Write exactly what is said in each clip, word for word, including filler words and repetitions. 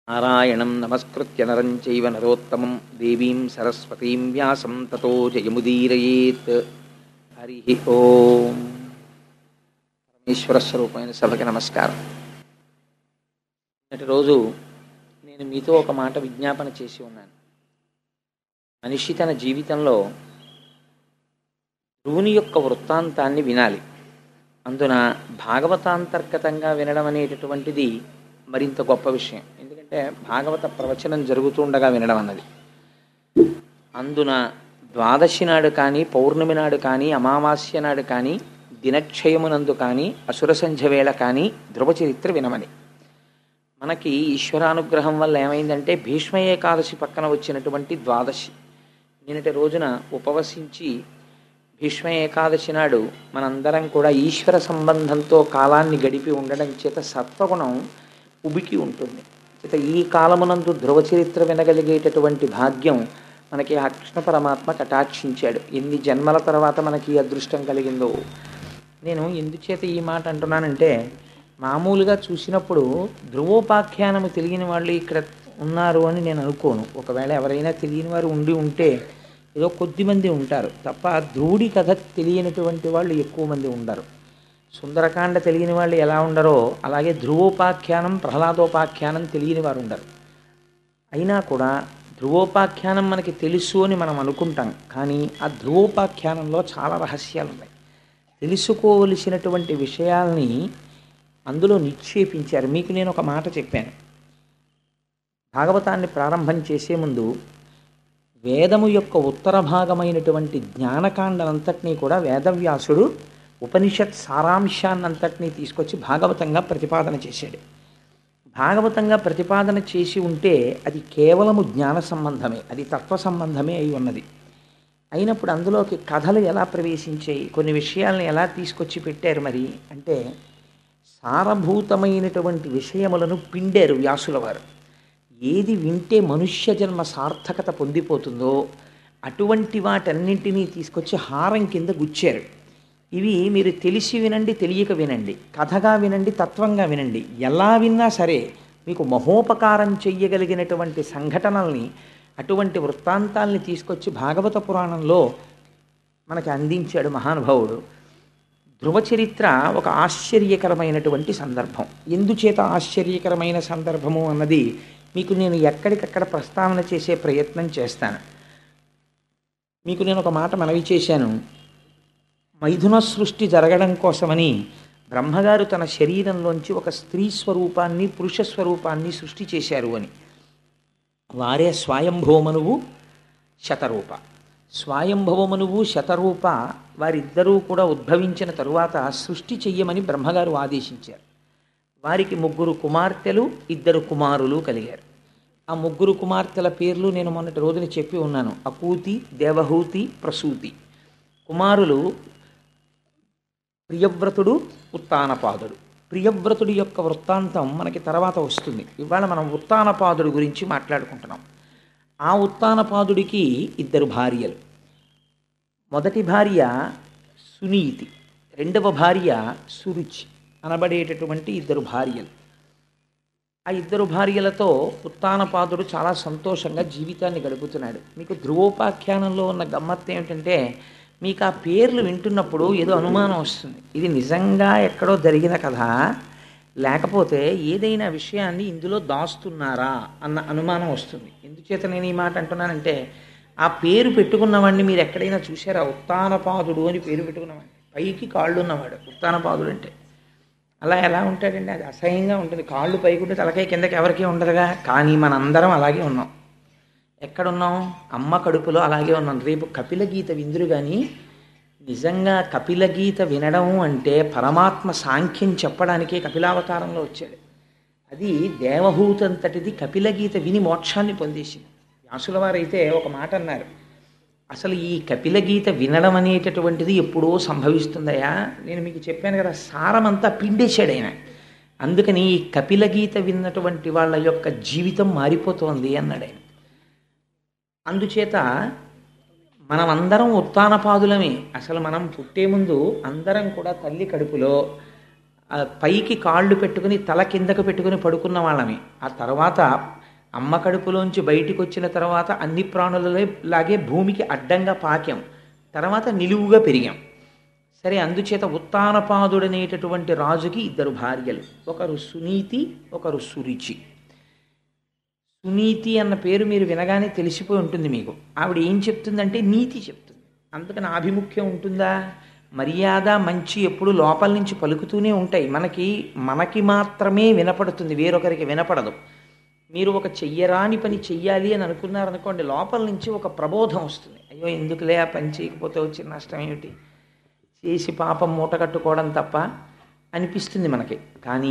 నారాయణం నమస్కృత్య నరం చైవ నరోత్తమం దేవీం సరస్వతీం వ్యాసం తతో జయముదీరయేత్. హరి ఓం. పరమేశ్వర స్వరూపమైన సభకి నమస్కారం. నేటి రోజు నేను మీతో ఒక మాట విజ్ఞాపన చేసి ఉన్నాను. మనిషి తన జీవితంలో ధ్రువుని యొక్క వృత్తాంతాన్ని వినాలి. అందున భాగవతాంతర్గతంగా వినడం అనేటటువంటిది మరింత గొప్ప విషయం. ఎందుకంటే భాగవత ప్రవచనం జరుగుతుండగా వినడం అన్నది. అందున ద్వాదశి నాడు కానీ, పౌర్ణమి నాడు కానీ, అమావాస్య నాడు కానీ, దినక్షయమునందు కానీ, అసుర సంధ్య వేళ కానీ ధ్రువ చరిత్ర వినమని. మనకి ఈశ్వరానుగ్రహం వల్ల ఏమైందంటే భీష్మ ఏకాదశి పక్కన వచ్చినటువంటి ద్వాదశి నిన్నటి రోజున ఉపవసించి భీష్మ ఏకాదశి నాడు మనందరం కూడా ఈశ్వర సంబంధంతో కాలాన్ని గడిపి ఉండడం చేత సత్వగుణం ఉబికి ఉంటుంది. చేత ఈ కాలమునందు ధ్రువ చరిత్ర వినగలిగేటటువంటి భాగ్యం మనకి ఆ కృష్ణ పరమాత్మ కటాక్షించాడు. ఎన్ని జన్మల తర్వాత మనకి ఈ అదృష్టం కలిగిందో. నేను ఎందుచేత ఈ మాట అంటున్నానంటే, మామూలుగా చూసినప్పుడు ధ్రువోపాఖ్యానము తెలియని వాళ్ళు ఇక్కడ ఉన్నారు అని నేను అనుకోను. ఒకవేళ ఎవరైనా తెలియని వారు ఉండి ఉంటే ఏదో కొద్దిమంది ఉంటారు తప్ప ధ్రువుడి కథ తెలియనటువంటి వాళ్ళు ఎక్కువ మంది ఉండరు. సుందరకాండ తెలియని వాళ్ళు ఎలా ఉండరో అలాగే ధ్రువోపాఖ్యానం, ప్రహ్లాదోపాఖ్యానం తెలియని వారు ఉండరు. అయినా కూడా ధ్రువోపాఖ్యానం మనకి తెలుసు అని మనం అనుకుంటాం. కానీ ఆ ధ్రువోపాఖ్యానంలో చాలా రహస్యాలు ఉన్నాయి. తెలుసుకోవలసినటువంటి విషయాల్ని అందులో నిక్షేపించారు. మీకు నేను ఒక మాట చెప్పాను. భాగవతాన్ని ప్రారంభం చేసే ముందు వేదము యొక్క ఉత్తర భాగమైనటువంటి జ్ఞానకాండనంతటినీ కూడా వేదవ్యాసుడు ఉపనిషత్ సారాంశాన్నంతటినీ తీసుకొచ్చి భాగవతంగా ప్రతిపాదన చేశాడు. భాగవతంగా ప్రతిపాదన చేసి ఉంటే అది కేవలము జ్ఞాన సంబంధమే, అది తత్వ సంబంధమే అయి ఉన్నది. అయినప్పుడు అందులోకి కథలు ఎలా ప్రవేశించాయి, కొన్ని విషయాలను ఎలా తీసుకొచ్చి పెట్టారు మరి అంటే, సారభూతమైనటువంటి విషయములను పిండారు వ్యాసుల వారు. ఏది వింటే మనుష్య జన్మ సార్థకత పొందిపోతుందో అటువంటి వాటన్నింటినీ తీసుకొచ్చి హారం కింద గుచ్చారు. ఇవి మీరు తెలిసి వినండి, తెలియక వినండి, కథగా వినండి, తత్వంగా వినండి, ఎలా విన్నా సరే మీకు మహోపకారం చెయ్యగలిగినటువంటి సంఘటనల్ని, అటువంటి వృత్తాంతాల్ని తీసుకొచ్చి భాగవత పురాణంలో మనకి అందించాడు మహానుభావుడు. ధ్రువ చరిత్ర ఒక ఆశ్చర్యకరమైనటువంటి సందర్భం. ఎందుచేత ఆశ్చర్యకరమైన సందర్భము అన్నది మీకు నేను ఎక్కడికక్కడ ప్రస్తావన చేసే ప్రయత్నం చేస్తాను. మీకు నేను ఒక మాట మనవి చేశాను. మైథున సృష్టి జరగడం కోసమని బ్రహ్మగారు తన శరీరంలోంచి ఒక స్త్రీ స్వరూపాన్ని, పురుష స్వరూపాన్ని సృష్టి చేశారు అని. వారే స్వయంభవమనువు, శతరూప. స్వయంభవమనువు, శతరూప వారిద్దరూ కూడా ఉద్భవించిన తరువాత సృష్టి చెయ్యమని బ్రహ్మగారు ఆదేశించారు. వారికి ముగ్గురు కుమార్తెలు, ఇద్దరు కుమారులు కలిగారు. ఆ ముగ్గురు కుమార్తెల పేర్లు నేను మొన్నటి రోజున చెప్పి ఉన్నాను. అకూతి, దేవహూతి, ప్రసూతి. కుమారులు ప్రియవ్రతుడు, ఉత్తానపాదుడు. ప్రియవ్రతుడి యొక్క వృత్తాంతం మనకి తర్వాత వస్తుంది. ఇవాళ మనం ఉత్తానపాదుడి గురించి మాట్లాడుకుంటున్నాం. ఆ ఉత్తానపాదుడికి ఇద్దరు భార్యలు. మొదటి భార్య సునీతి, రెండవ భార్య సురుచి అనబడేటటువంటి ఇద్దరు భార్యలు. ఆ ఇద్దరు భార్యలతో ఉత్తానపాదుడు చాలా సంతోషంగా జీవితాన్ని గడుపుతున్నాడు. మీకు ధ్రువోపాఖ్యానంలో ఉన్న గమ్మత్తు ఏమిటంటే, మీకు ఆ పేర్లు వింటున్నప్పుడు ఏదో అనుమానం వస్తుంది. ఇది నిజంగా ఎక్కడో జరిగిన కథ, లేకపోతే ఏదైనా విషయాన్ని ఇందులో దాస్తున్నారా అన్న అనుమానం వస్తుంది. ఎందుచేత నేను ఈ మాట అంటున్నానంటే, ఆ పేరు పెట్టుకున్నవాడిని మీరు ఎక్కడైనా చూసారా? ఉత్తానపాదుడు అని పేరు పెట్టుకున్నవాడిని, పైకి కాళ్ళు ఉన్నవాడు ఉత్తానపాదుడు అంటే. అలా ఎలా ఉంటాడండి? అది అసహ్యంగా ఉంటుంది. కాళ్ళు పైకుంటే తలకాయ కిందకి ఎవరికీ ఉండదుగా. కానీ మనందరం అలాగే ఉన్నాం. ఎక్కడున్నాం? అమ్మ కడుపులో అలాగే ఉన్నాం. రేపు కపిల గీత విందురు. కానీ నిజంగా కపిల గీత వినడం అంటే పరమాత్మ సాంఖ్యం చెప్పడానికే కపిలావతారంలో వచ్చాడు. అది దేవహూతంతటిది కపిల గీత విని మోక్షాన్ని పొందేసింది. వ్యాసుల వారైతే ఒక మాట అన్నారు, అసలు ఈ కపిల గీత వినడం అనేటటువంటిది ఎప్పుడో సంభవిస్తుందయా. నేను మీకు చెప్పాను కదా, సారమంతా పిండేశాడు ఆయన. అందుకని ఈ కపిల గీత విన్నటువంటి వాళ్ళ యొక్క జీవితం మారిపోతోంది అన్నాడు ఆయన. అందుచేత మనమందరం ఉత్తానపాదులమే. అసలు మనం పుట్టే ముందు అందరం కూడా తల్లి కడుపులో ఆ పైకి కాళ్ళు పెట్టుకుని తల కిందకు పెట్టుకుని పడుకున్న వాళ్ళమే. ఆ తర్వాత అమ్మ కడుపులోంచి బయటికి వచ్చిన తర్వాత అన్ని ప్రాణులలో లాగే భూమికి అడ్డంగా పాకాం, తర్వాత నిలువుగా పెరిగాం. సరే, అందుచేత ఉత్తానపాదుడనేటటువంటి రాజుకి ఇద్దరు భార్యలు, ఒకరు సునీతి, ఒకరు సురుచి. సునీతి అన్న పేరు మీరు వినగానే తెలిసిపోయి ఉంటుంది మీకు. ఆవిడ ఏం చెప్తుందంటే నీతి చెప్తుంది. అందుకని ఆభిముఖ్యం ఉంటుందా? మర్యాద మంచి ఎప్పుడు లోపల నుంచి పలుకుతూనే ఉంటాయి. మనకి మనకి మాత్రమే వినపడుతుంది, వేరొకరికి వినపడదు. మీరు ఒక చెయ్యరాని పని చెయ్యాలి అని అనుకున్నారనుకోండి, లోపల నుంచి ఒక ప్రబోధం వస్తుంది. అయ్యో ఎందుకులే ఆ పని చేయకపోతే వచ్చిన నష్టం ఏమిటి, చేసి పాపం మూట కట్టుకోవడం తప్ప అనిపిస్తుంది మనకి. కానీ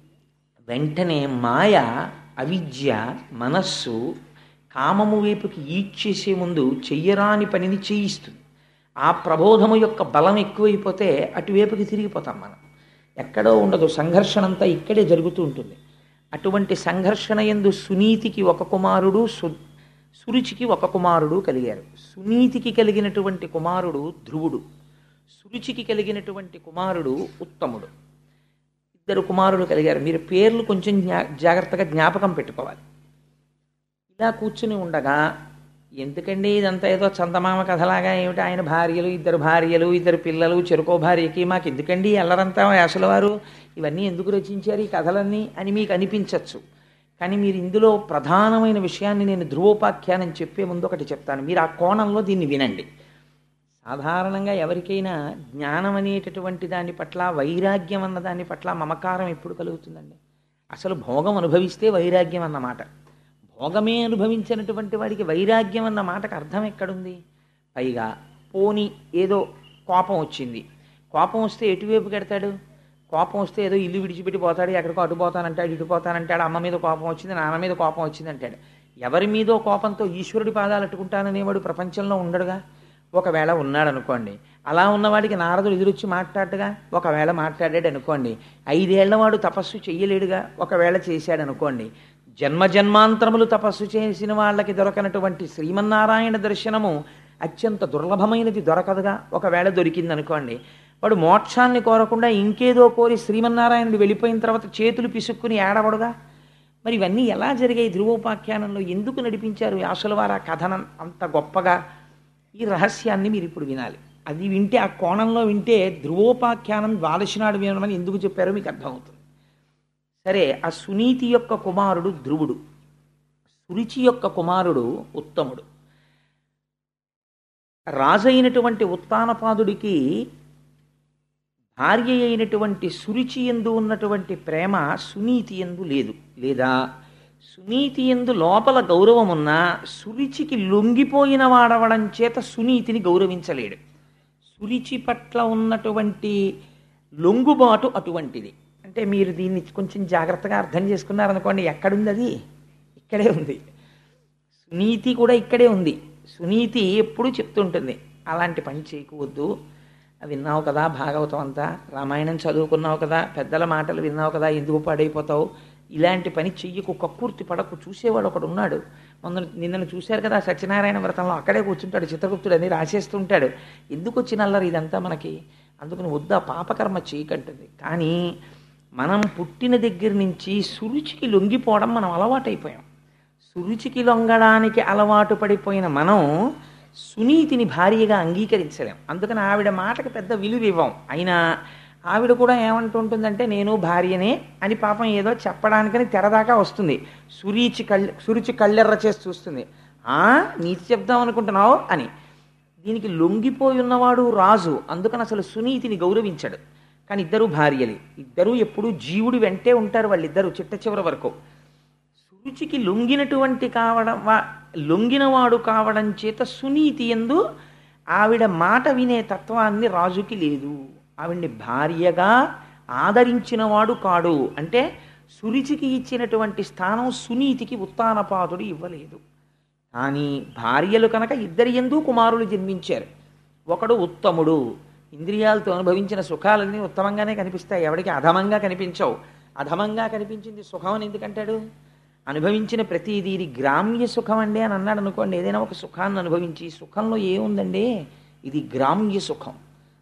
వెంటనే మాయ, అవిద్య, మనస్సు కామము వైపుకి ఈడ్చేసే ముందు చెయ్యరాని పనిని చేయిస్తుంది. ఆ ప్రబోధము యొక్క బలం ఎక్కువైపోతే అటువైపుకి తిరిగిపోతాం మనం. ఎక్కడో ఉండదు, సంఘర్షణ అంతా ఇక్కడే జరుగుతూ ఉంటుంది. అటువంటి సంఘర్షణ యందు సునీతికి ఒక కుమారుడు, సు సురుచికి ఒక కుమారుడు కలిగారు. సునీతికి కలిగినటువంటి కుమారుడు ధ్రువుడు, సురుచికి కలిగినటువంటి కుమారుడు ఉత్తముడు. ఇద్దరు కుమారులు కలిగారు. మీరు పేర్లు కొంచెం జ్ఞా జాగ్రత్తగా జ్ఞాపకం పెట్టుకోవాలి. ఇలా కూర్చుని ఉండగా, ఎందుకండి ఇదంతా ఏదో చందమామ కథలాగా, ఏమిటి ఆయన భార్యలు, ఇద్దరు భార్యలు, ఇద్దరు పిల్లలు, చెరుకో భార్యకి, మాకు ఎందుకండి అల్లరంతా వ్యాసుల వారు ఇవన్నీ ఎందుకు రచించారు ఈ కథలన్నీ అని మీకు అనిపించవచ్చు. కానీ మీరు ఇందులో ప్రధానమైన విషయాన్ని నేను ధ్రువోపాఖ్యానం చెప్పే ముందు ఒకటి చెప్తాను, మీరు ఆ కోణంలో దీన్ని వినండి. సాధారణంగా ఎవరికైనా జ్ఞానం అనేటటువంటి దాని పట్ల, వైరాగ్యం అన్న దాని పట్ల మమకారం ఎప్పుడు కలుగుతుందండి? అసలు భోగం అనుభవిస్తే వైరాగ్యం అన్నమాట. భోగమే అనుభవించినటువంటి వాడికి వైరాగ్యం అన్న మాటకు అర్థం ఎక్కడుంది? పైగా పోని ఏదో కోపం వచ్చింది, కోపం వస్తే ఎటువైపు కడతాడు? కోపం వస్తే ఏదో ఇల్లు విడిచిపెట్టి పోతాడు, ఎక్కడికో అటు పోతానంటాడు, ఇటు పోతానంటాడు, అమ్మ మీద కోపం వచ్చింది, నాన్న మీద కోపం వచ్చింది అంటాడు. ఎవరి మీదో కోపంతో ఈశ్వరుడి పాదాలు అట్టుకుంటాననేవాడు ప్రపంచంలో ఉండడుగా. ఒకవేళ ఉన్నాడు అనుకోండి, అలా ఉన్నవాడికి నారదుడు ఎదురొచ్చి మాట్లాడగా ఒకవేళ మాట్లాడాడు అనుకోండి, ఐదేళ్లవాడు తపస్సు చెయ్యలేడుగా, ఒకవేళ చేశాడు అనుకోండి, జన్మ జన్మాంతరములు తపస్సు చేసిన వాళ్ళకి దొరకనటువంటి శ్రీమన్నారాయణ దర్శనము అత్యంత దుర్లభమైనది దొరకదుగా, ఒకవేళ దొరికింది అనుకోండి, వాడు మోక్షాన్ని కోరకుండా ఇంకేదో కోరి శ్రీమన్నారాయణుడు వెళ్ళిపోయిన తర్వాత చేతులు పిసుక్కుని ఏడవడుగా. మరి ఇవన్నీ ఎలా జరిగాయి ధ్రువోపాఖ్యానంలో? ఎందుకు నడిపించారు వ్యాసుల వారు ఆ కథను అంత గొప్పగా? ఈ రహస్యాన్ని మీరు ఇప్పుడు వినాలి. అది వింటే, ఆ కోణంలో వింటే ధ్రువోపాఖ్యానం ద్వాదశి నాడు వినమని ఎందుకు చెప్పారో మీకు అర్థమవుతుంది. సరే, ఆ సునీతి యొక్క కుమారుడు ధ్రువుడు, సురుచి యొక్క కుమారుడు ఉత్తముడు. రాజైనటువంటి ఉత్తానపాదుడికి భార్య అయినటువంటి సురుచి యందు ఉన్నటువంటి ప్రేమ సునీతి యందు లేదు. లేదా సునీతి యందు లోపల గౌరవం ఉన్నా సురుచికి లొంగిపోయిన వాడవడం చేత సునీతిని గౌరవించలేడు. సురుచి పట్ల ఉన్నటువంటి లొంగుబాటు అటువంటిది. అంటే మీరు దీన్ని కొంచెం జాగ్రత్తగా అర్థం చేసుకున్నారనుకోండి, ఎక్కడుంది అది? ఇక్కడే ఉంది. సునీతి కూడా ఇక్కడే ఉంది. సునీతి ఎప్పుడూ చెప్తుంటుంది, అలాంటి పని చేయకూడదు, విన్నావు కదా భాగవతం అంతా, రామాయణం చదువుకున్నావు కదా, పెద్దల మాటలు విన్నావు కదా, ఎందుకు పాడైపోతావు, ఇలాంటి పని చెయ్యకు, కక్కుర్తి పడకు. చూసేవాడు ఒకడు ఉన్నాడు, మొన్న నిన్నను చూశారు కదా సత్యనారాయణ వ్రతంలో, అక్కడే కూర్చుంటాడు చిత్రగుప్తుడు అని రాసేస్తుంటాడు. ఎందుకు వచ్చిన అల్లరి ఇదంతా మనకి? అందుకని వద్దా పాపకర్మ చేయకంటుంది. కానీ మనం పుట్టిన దగ్గర నుంచి సురుచికి లొంగిపోవడం మనం అలవాటైపోయాం. సురుచికి లొంగడానికి అలవాటు పడిపోయిన మనం సునీతిని భార్యగా అంగీకరించలేం. అందుకని ఆవిడ మాటకు పెద్ద విలువ ఇవ్వం. అయినా ఆవిడ కూడా ఏమంటుంటుందంటే, నేను భార్యనే అని పాపం ఏదో చెప్పడానికని తెరదాకా వస్తుంది. సురుచి కళ్ళ సురుచి కళ్ళెర్ర చేసి చూస్తుంది. ఆ నీతి చెప్దాం అనుకుంటున్నావు అని. దీనికి లొంగిపోయి ఉన్నవాడు రాజు, అందుకని అసలు సునీతిని గౌరవించడు. కానీ ఇద్దరు భార్యలు, ఇద్దరూ ఎప్పుడూ జీవుడి వెంటే ఉంటారు వాళ్ళిద్దరూ చిట్ట చివరి వరకు. సురుచికి లొంగినటువంటి కావడం లొంగినవాడు కావడం చేత సునీతి యందు ఆవిడ మాట వినే తత్వాన్ని రాజుకి లేదు. ఆవిడ్ని భార్యగా ఆదరించినవాడు కాడు. అంటే సురుచికి ఇచ్చినటువంటి స్థానం సునీతికి ఉత్తానపాదుడు ఇవ్వలేదు. కానీ భార్యలు కనుక ఇద్దరి యందు కుమారులు జన్మించారు. ఒకడు ఉత్తముడు, ఇంద్రియాలతో అనుభవించిన సుఖాలన్నీ ఉత్తమంగానే కనిపిస్తాయి, ఎవడికి అధమంగా కనిపించవు. అధమంగా కనిపించింది సుఖం అని ఎందుకంటాడు? అనుభవించిన ప్రతిదీ ఇది గ్రామ్య సుఖం అండి అని అన్నాడు అనుకోండి. ఏదైనా ఒక సుఖాన్ని అనుభవించి, సుఖంలో ఏముందండి, ఇది గ్రామ్య సుఖం,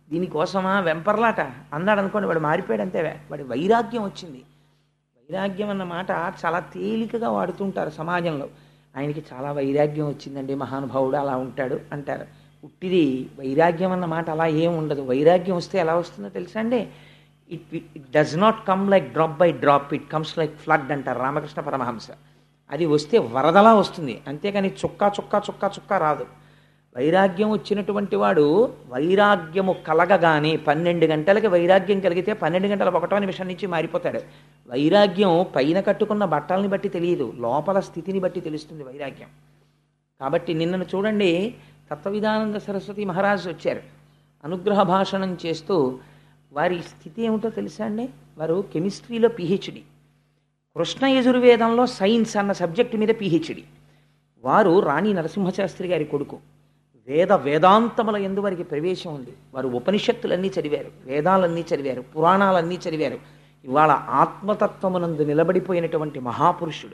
దీనికోసమా వెంపర్లాట అన్నాడు అనుకోండి, వాడు మారిపోయాడు అంతే. వాడి వైరాగ్యం వచ్చింది. వైరాగ్యం అన్న మాట చాలా తేలికగా వాడుతుంటారు సమాజంలో. ఆయనకి చాలా వైరాగ్యం వచ్చిందండి, మహానుభావుడు అలా ఉంటాడు అంటారు. ఉట్టిది వైరాగ్యం అన్న మాట అలా ఏం ఉండదు. వైరాగ్యం వస్తే ఎలా వస్తుందో తెలుసా అండి? It it does not come like drop by drop, it comes like flood అంటారు రామకృష్ణ పరమహంస. అది వస్తే వరదలా వస్తుంది, అంతేకాని చుక్క చుక్క చుక్క చుక్క రాదు. వైరాగ్యం వచ్చినటువంటి వాడు వైరాగ్యము కలగగానే పన్నెండు గంటలకి వైరాగ్యం కలిగితే పన్నెండు గంటల ఒకటో నిమిషం నుంచి మారిపోతాడు. వైరాగ్యం పైన కట్టుకున్న బట్టల్ని బట్టి తెలియదు, లోపల స్థితిని బట్టి తెలుస్తుంది వైరాగ్యం. కాబట్టి నిన్నను చూడండి, తత్వవిధానంద సరస్వతి మహారాజు వచ్చారు, అనుగ్రహ భాషణం చేస్తూ. వారి స్థితి ఏమిటో తెలుసా అండి? వారు కెమిస్ట్రీలో పిహెచ్డి, కృష్ణ యజుర్వేదంలో సైన్స్ అన్న సబ్జెక్టు మీద పిహెచ్డి. వారు రాణి నరసింహశాస్త్రి గారి కొడుకు. వేద వేదాంతముల యందు వారికి ప్రవేశం ఉంది. వారు ఉపనిషత్తులన్నీ చదివారు, వేదాలన్నీ చదివారు, పురాణాలన్నీ చదివారు. ఇవాళ ఆత్మతత్వమునందు నిలబడిపోయినటువంటి మహాపురుషుడు,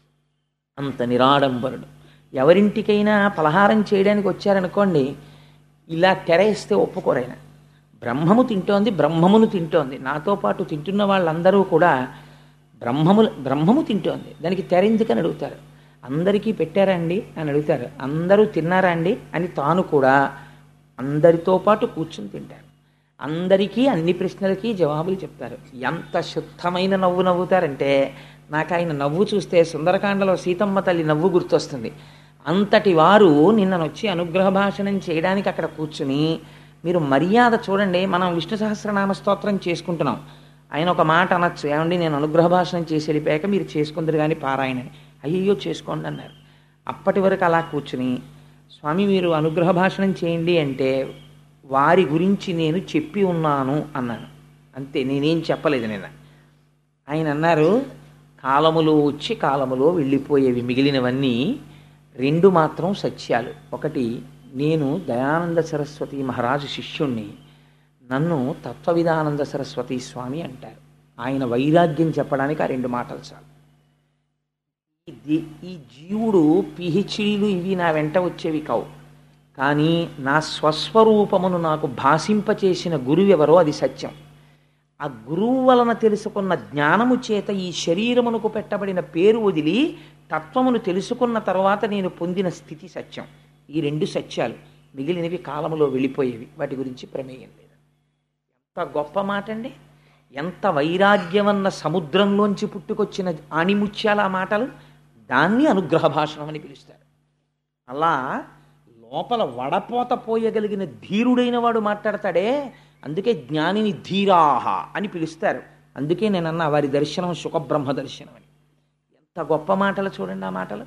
అంత నిరాడంబరుడు. ఎవరింటికైనా పలహారం చేయడానికి వచ్చారనుకోండి, ఇలా తెరేస్తే ఒప్పుకోరైనా. బ్రహ్మము తింటోంది, బ్రహ్మమును తింటోంది, నాతో పాటు తింటున్న వాళ్ళందరూ కూడా బ్రహ్మము బ్రహ్మము తింటోంది, దానికి తెర ఎందుకని అడుగుతారు. అందరికీ పెట్టారా అండి అని అడుగుతారు. అందరూ తిన్నారా అండి అని తాను కూడా అందరితో పాటు కూర్చుని తింటారు. అందరికీ అన్ని ప్రశ్నలకి జవాబులు చెప్తారు. ఎంత శుద్ధమైన నవ్వు నవ్వుతారంటే, నాకు ఆయన నవ్వు చూస్తే సుందరకాండలో సీతమ్మ తల్లి నవ్వు గుర్తొస్తుంది. అంతటి వారు నిన్ననొచ్చి అనుగ్రహ భాషణం చేయడానికి అక్కడ కూర్చుని, మీరు మర్యాద చూడండి. మనం విష్ణు సహస్రనామ స్తోత్రం చేసుకుంటున్నాం, ఆయన ఒక మాట అనొచ్చు, ఏమండి నేను అనుగ్రహ భాషణం చేసి వెళ్ళిపోయాక మీరు చేసుకుందరు కానీ పారాయణని. అయ్యయ్యో చేసుకోండి అన్నారు. అప్పటి వరకు అలా కూర్చుని, స్వామి మీరు అనుగ్రహ భాషణం చేయండి అంటే, వారి గురించి నేను చెప్పి ఉన్నాను అన్నాను, అంతే, నేనేం చెప్పలేదు నిన్న. ఆయన అన్నారు, కాలములో వచ్చి కాలములో వెళ్ళిపోయేవి, మిగిలినవన్నీ రెండు మాత్రం సత్యాలు. ఒకటి, నేను దయానంద సరస్వతి మహారాజు శిష్యుణ్ణి, నన్ను తత్వవిధానంద సరస్వతి స్వామి అంటారు. ఆయన వైరాగ్యం చెప్పడానికి ఆ రెండు మాటలు చాలు. ఇది ఈ జీవుడు పిహెచ్డీలు ఇవి నా వెంట వచ్చేవి కావు, కానీ నా స్వస్వరూపమును నాకు భాషింపచేసిన గురువు ఎవరో అది సత్యం. ఆ గురువు వలన తెలుసుకున్న జ్ఞానము చేత ఈ శరీరమునకు పెట్టబడిన పేరు వదిలి తత్వమును తెలుసుకున్న తర్వాత నేను పొందిన స్థితి సత్యం. ఈ రెండు సత్యాలు, మిగిలినవి కాలములో వెళ్ళిపోయేవి, వాటి గురించి ప్రమేయం లేదు. ఎంత గొప్ప మాట అండి! ఎంత వైరాగ్యమన్న సముద్రంలోంచి పుట్టుకొచ్చిన ఆణిముత్యాల ఆ మాటలు. దాన్ని అనుగ్రహ భాషణం అని పిలుస్తారు. అలా లోపల వడపోత పోయగలిగిన ధీరుడైన వాడు మాట్లాడతాడే, అందుకే జ్ఞానిని ధీరాహ అని పిలుస్తారు. అందుకే నేనన్నా వారి దర్శనం సుఖబ్రహ్మ దర్శనం అని. ఎంత గొప్ప మాటలు చూడండి ఆ మాటలు.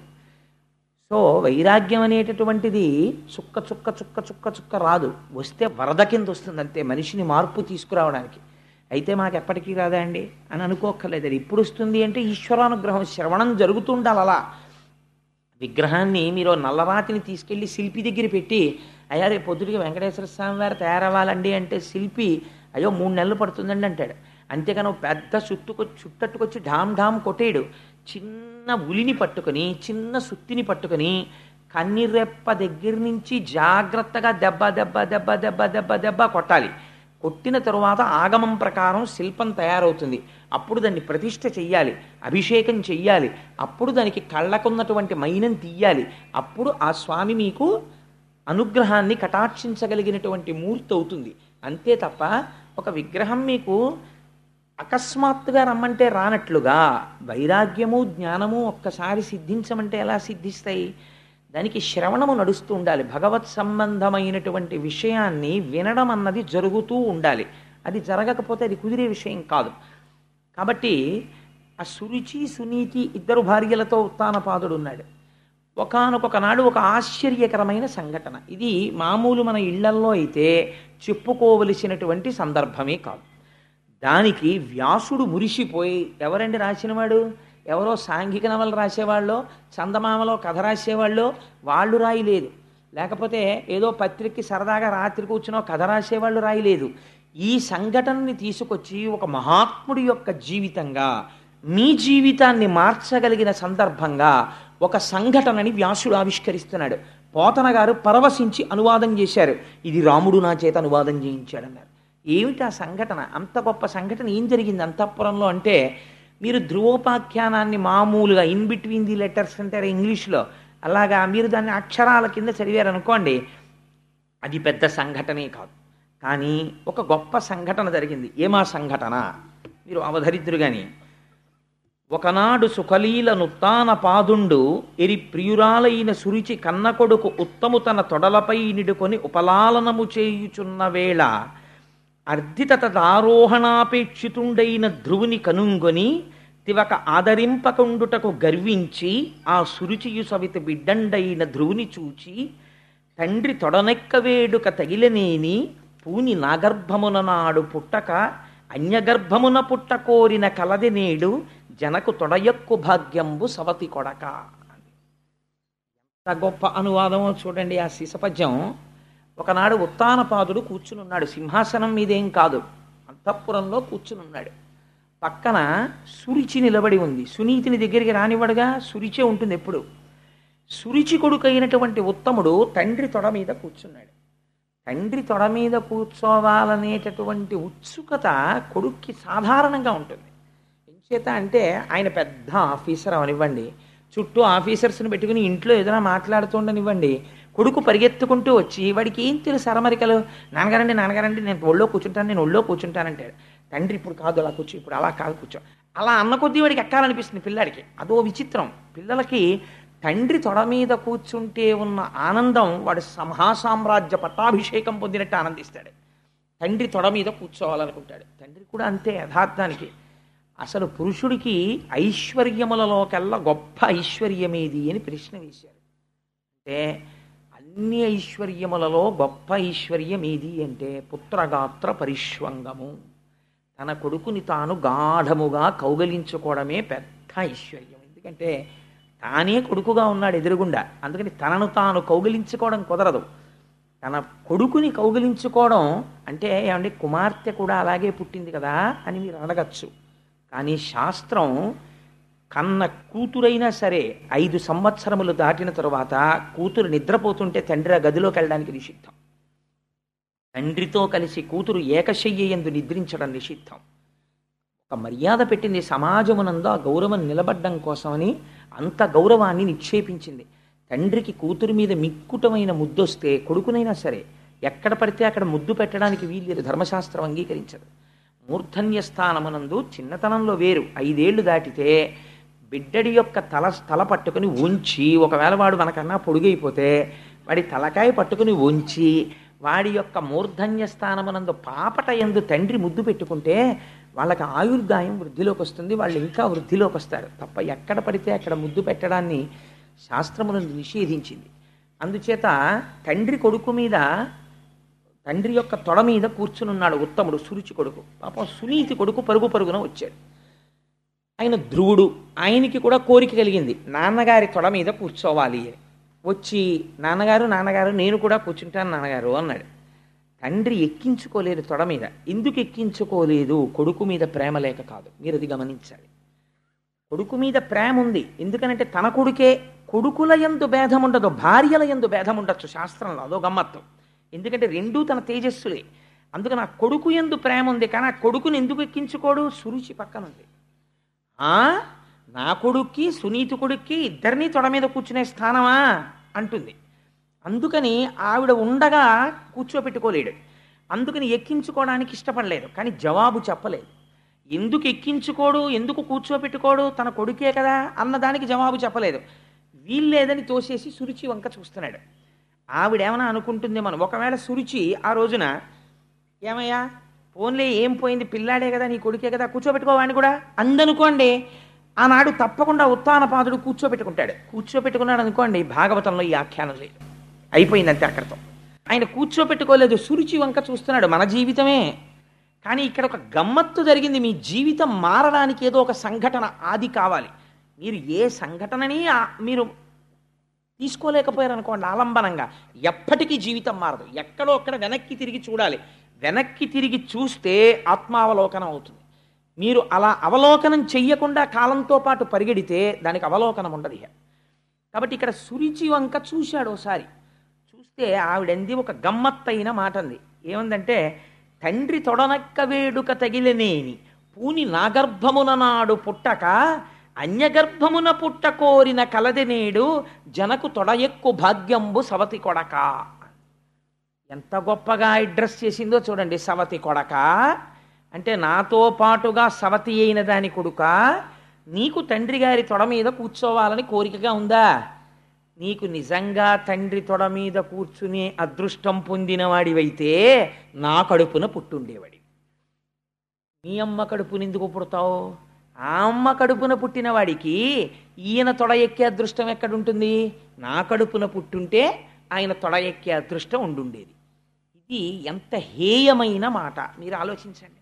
సో వైరాగ్యం అనేటటువంటిది చుక్క చుక్క చుక్క చుక్క చుక్క రాదు, వస్తే వరద కింద వస్తుంది అంతే, మనిషిని మార్పు తీసుకురావడానికి. అయితే మాకు ఎప్పటికీ రాదా అండి అని అనుకోక్కర్లేదు. అది ఇప్పుడు వస్తుంది అంటే ఈశ్వరానుగ్రహం, శ్రవణం జరుగుతుండాలి. అలా విగ్రహాన్ని మీరు నల్లరాతిని తీసుకెళ్ళి శిల్పి దగ్గర పెట్టి, అయ్యా రేపు పొద్దుటికి వెంకటేశ్వర స్వామి వారు తయారవ్వాలండి అంటే శిల్పి అయ్యో మూడు నెలలు పడుతుందండి అంటాడు. అంతేగాని పెద్ద చుట్టుకొ చుట్టట్టుకొచ్చి ఢామ్ ఢామ్ కొట్టేయడు. చిన్న ఉలిని పట్టుకొని, చిన్న సుత్తిని పట్టుకొని, కన్నిరెప్ప దగ్గర నుంచి జాగ్రత్తగా దెబ్బ దెబ్బ దెబ్బ దెబ్బ దెబ్బ దెబ్బ కొట్టాలి. కొట్టిన తరువాత ఆగమం ప్రకారం శిల్పం తయారవుతుంది. అప్పుడు దాన్ని ప్రతిష్ఠ చెయ్యాలి, అభిషేకం చెయ్యాలి, అప్పుడు దానికి కళ్ళకున్నటువంటి మైనం తీయాలి. అప్పుడు ఆ స్వామి మీకు అనుగ్రహాన్ని కటాక్షించగలిగినటువంటి మూర్తి అవుతుంది. అంతే తప్ప ఒక విగ్రహం మీకు అకస్మాత్తుగా రమ్మంటే రానట్లుగా వైరాగ్యము జ్ఞానము ఒక్కసారి సిద్ధించమంటే ఎలా సిద్ధిస్తాయి? దానికి శ్రవణము నడుస్తూ ఉండాలి. భగవత్ సంబంధమైనటువంటి విషయాన్ని వినడం అన్నది జరుగుతూ ఉండాలి. అది జరగకపోతే అది కుదిరే విషయం కాదు. కాబట్టి ఆ సురుచి సునీతి ఇద్దరు భార్యలతో ఉత్తానపాదుడు ఉన్నాడు. ఒకానొక నాడు ఒక ఆశ్చర్యకరమైన సంఘటన. ఇది మామూలు మన ఇళ్లల్లో అయితే చెప్పుకోవలసినటువంటి సందర్భమే కాదు. దానికి వ్యాసుడు మురిసిపోయి, ఎవరండి రాసినవాడు? ఎవరో సాంఘిక నవలు రాసేవాళ్ళు, చందమామలో కథ రాసేవాళ్ళు, వాళ్ళు రాయలేదు. లేకపోతే ఏదో పత్రికకి సరదాగా రాత్రి కూర్చునో కథ రాసేవాళ్ళు రాయలేదు. ఈ సంఘటనని తీసుకొచ్చి ఒక మహాత్ముడి యొక్క జీవితంగా, మీ జీవితాన్ని మార్చగలిగిన సందర్భంగా ఒక సంఘటనని వ్యాసుడు ఆవిష్కరిస్తున్నాడు. పోతన గారు పరవశించి అనువాదం చేశారు. ఇది రాముడు నా చేత అనువాదం చేయించాడన్నారు. ఏమిటి ఆ సంఘటన? అంత గొప్ప సంఘటన ఏం జరిగింది అంతఃపురంలో అంటే, మీరు ధ్రువోపాఖ్యానాన్ని మామూలుగా ఇన్ బిట్వీన్ ది లెటర్స్ అంటారు ఇంగ్లీష్లో, అలాగా మీరు దాన్ని అక్షరాల కింద చదివారనుకోండి, అది పెద్ద సంఘటనే కాదు. కానీ ఒక గొప్ప సంఘటన జరిగింది. ఏమా సంఘటన? మీరు అవధరిద్దురు కానీ, ఒకనాడు సుఖలీల నుత్తాన పాదుండు ఎరి ప్రియురాలైన సురుచి కన్న కొడుకు ఉత్తము తన తొడలపై నిడుకొని ఉపలాలనము చేయుచున్న వేళ అర్ధితదారోహణాపేక్షితుండైన ధ్రువుని కనుంగొని తివక ఆదరింపకుండుటకు గర్వించి ఆ సురుచియు సవిత బిడ్డండైన ధ్రువుని చూచి తండ్రి తొడనెక్క వేడుక తగిలనేని పూని నాగర్భమున నాడు పుట్టక అన్యగర్భమున పుట్ట కోరిన కలది నేడు జనకు తొడయక్కు భాగ్యంబు సవతి కొడక. ఎంత గొప్ప అనువాదమో చూడండి ఆ శిశపద్యం. ఒకనాడు ఉత్తానపాదుడు కూర్చునున్నాడు, సింహాసనం మీదేం కాదు, అంతఃపురంలో కూర్చునున్నాడు. పక్కన సురిచి నిలబడి ఉంది. సునీతిని దగ్గరికి రానివ్వడుగా, సురిచే ఉంటుంది ఎప్పుడు. సురిచి కొడుకైనటువంటి ఉత్తముడు తండ్రి తొడ మీద కూర్చున్నాడు. తండ్రి తొడ మీద కూర్చోవాలనేటటువంటి ఉత్సుకత కొడుక్కి సాధారణంగా ఉంటుంది. ఎంచేత అంటే ఆయన పెద్ద ఆఫీసర్ అవనివ్వండి, చుట్టూ ఆఫీసర్స్ని పెట్టుకుని ఇంట్లో ఏదైనా మాట్లాడుతుండనివ్వండి, కొడుకు పరిగెత్తుకుంటూ వచ్చి వాడికి ఏం తెలుసు అరమరికలు, నాన్నగారండి నాన్నగారండి నేను ఒళ్ళో కూర్చుంటాను నేను ఒళ్ళో కూర్చుంటానంటాడు. తండ్రి ఇప్పుడు కాదు అలా కూర్చో, ఇప్పుడు అలా కాదు కూర్చో, అలా అన్న కొద్దీ వాడికి ఎక్కాలనిపిస్తుంది పిల్లాడికి. అదో విచిత్రం. పిల్లలకి తండ్రి తొడ మీద కూర్చుంటే ఉన్న ఆనందం వాడు మహాసామ్రాజ్య పట్టాభిషేకం పొందినట్టు ఆనందిస్తాడు. తండ్రి తొడ మీద కూర్చోవాలనుకుంటాడు. తండ్రి కూడా అంతే యథార్థానికి. అసలు పురుషుడికి ఐశ్వర్యములలోకెల్లా గొప్ప ఐశ్వర్యమేది అని ప్రశ్న వేశారు. అంటే అన్ని ఐశ్వర్యములలో గొప్ప ఐశ్వర్యం ఏది అంటే పుత్రగాత్ర పరిష్వంగము. తన కొడుకుని తాను గాఢముగా కౌగలించుకోవడమే పెద్ద ఐశ్వర్యం. ఎందుకంటే తానే కొడుకుగా ఉన్నాడు ఎదురుగుండా, అందుకని తనను తాను కౌగిలించుకోవడం కుదరదు. తన కొడుకుని కౌగిలించుకోవడం అంటే ఏమంటే కుమార్తె కూడా అలాగే పుట్టింది కదా అని మీరు అడగచ్చు. కానీ శాస్త్రం కన్న కూతురైనా సరే ఐదు సంవత్సరములు దాటిన తరువాత కూతురు నిద్రపోతుంటే తండ్రి ఆ గదిలోకి వెళ్ళడానికి నిషిద్ధం. తండ్రితో కలిసి కూతురు ఏకశయ్య యందు నిద్రించడం నిషిద్ధం. ఒక మర్యాద పెట్టింది సమాజమునందు, ఆ గౌరవం నిలబడ్డం కోసమని అంత గౌరవాన్ని నిక్షేపించింది. తండ్రికి కూతురు మీద మిక్కుటమైన ముద్దొస్తే కొడుకునైనా సరే ఎక్కడ పడితే అక్కడ ముద్దు పెట్టడానికి వీల్లేదు, ధర్మశాస్త్రం అంగీకరించదు. మూర్ధన్య స్థానమునందు చిన్నతనంలో వేరు, ఐదేళ్లు దాటితే బిడ్డడి యొక్క తల తల పట్టుకుని ఉంచి, ఒకవేళ వాడు మనకన్నా పొడుగైపోతే వాడి తలకాయ పట్టుకుని ఉంచి వాడి యొక్క మూర్ధన్య స్థానమునందు పాపట యందు తండ్రి ముద్దు పెట్టుకుంటే వాళ్ళకి ఆయుర్దాయం వృద్ధిలోకి వస్తుంది, వాళ్ళు ఇంకా వృద్ధిలోకి వస్తారు. తప్ప ఎక్కడ పడితే అక్కడ ముద్దు పెట్టడాన్ని శాస్త్రమునందు నిషేధించింది. అందుచేత తండ్రి కొడుకు మీద, తండ్రి యొక్క తొడ మీద కూర్చునున్నాడు ఉత్తముడు, సురుచి కొడుకు. పాపం సునీతి కొడుకు పరుగు పరుగున వచ్చాడు. ఆయన ధ్రువుడు, ఆయనకి కూడా కోరిక కలిగింది నాన్నగారి తొడ మీద కూర్చోవాలి అని. వచ్చి నాన్నగారు నాన్నగారు నేను కూడా కూర్చుంటాను నాన్నగారు అన్నాడు. తండ్రి ఎక్కించుకోలేదు తొడ మీద. ఎందుకు ఎక్కించుకోలేదు? కొడుకు మీద ప్రేమ లేక కాదు, మీరు అది గమనించాలి. కొడుకు మీద ప్రేమ ఉంది, ఎందుకనంటే తన కొడుకే. కొడుకుల యందు భేదం ఉండదు, భార్యల యందు భేదం ఉండొచ్చు శాస్త్రంలో, అదో గమ్మత్తు. ఎందుకంటే రెండూ తన తేజస్సులే. అందుకని ఆ కొడుకు యందు ప్రేమ ఉంది, కానీ ఆ కొడుకుని ఎందుకు ఎక్కించుకోడు? సురుచి పక్కన ఉంది. నా కొడుక్కి సునీతి కొడుక్కి ఇద్దరినీ తొడ మీద కూర్చునే స్థానమా అంటుంది. అందుకని ఆవిడ ఉండగా కూర్చోపెట్టుకోలేడు, అందుకని ఎక్కించుకోవడానికి ఇష్టపడలేదు. కానీ జవాబు చెప్పలేదు. ఎందుకు ఎక్కించుకోడు, ఎందుకు కూర్చోపెట్టుకోడు, తన కొడుకే కదా అన్నదానికి జవాబు చెప్పలేదు. వీల్లేదని తోసేసి సురుచి వంక చూస్తున్నాడు. ఆవిడేమన్నా అనుకుంటుంది మనం, ఒకవేళ సురుచి ఆ రోజున ఏమయ్యా పోన్లే ఏం పోయింది, పిల్లాడే కదా నీ కొడుకే కదా కూర్చోబెట్టుకోవాడిని కూడా అందనుకోండి, ఆనాడు తప్పకుండా ఉత్తానపాదుడు కూర్చోబెట్టుకుంటాడు. కూర్చోబెట్టుకున్నాడు అనుకోండి, భాగవతంలో ఈ ఆఖ్యానం లేదు, అయిపోయింది అంతే అక్కడితో. ఆయన కూర్చోబెట్టుకోలేదు, సురుచి వంక చూస్తున్నాడు. మన జీవితమే. కానీ ఇక్కడ ఒక గమ్మత్తు జరిగింది. మీ జీవితం మారడానికి ఏదో ఒక సంఘటన ఆది కావాలి. మీరు ఏ సంఘటనని మీరు తీసుకోలేకపోయారు అనుకోండి ఆలంబనంగా, ఎప్పటికీ జీవితం మారదు. ఎక్కడో అక్కడ వెనక్కి తిరిగి చూడాలి. వెనక్కి తిరిగి చూస్తే ఆత్మావలోకనం అవుతుంది. మీరు అలా అవలోకనం చెయ్యకుండా కాలంతో పాటు పరిగెడితే దానికి అవలోకనం ఉండదు. కాబట్టి ఇక్కడ సురుచి వంక చూశాడు ఒకసారి. చూస్తే ఆవిడంది ఒక గమ్మత్తైన మాట అంది. ఏముందంటే, తండ్రి తొడనక్క వేడుక తగిలినేని పూని నాగర్భమున నాడు పుట్టక అన్యగర్భమున పుట్ట కోరిన కలది నేడు జనకు తొడయెక్కు భాగ్యంబు సవతి కొడక. ఎంత గొప్పగా అడ్రస్ చేసిందో చూడండి. సవతి కొడక అంటే నాతో పాటుగా సవతి అయిన దాని కొడుక, నీకు తండ్రి గారి తొడ మీద కూర్చోవాలని కోరికగా ఉందా? నీకు నిజంగా తండ్రి తొడ మీద కూర్చునే అదృష్టం పొందినవాడివైతే నా కడుపున పుట్టుండేవాడి. నీ అమ్మ కడుపున ఎందుకు పుడతావు? ఆ అమ్మ కడుపున పుట్టిన వాడికి ఈయన తొడ ఎక్కే అదృష్టం ఎక్కడుంటుంది? నా కడుపున పుట్టుంటే ఆయన తొడ ఎక్కే అదృష్టం ఉండుండేది. ఇది ఎంత హేయమైన మాట మీరు ఆలోచించండి.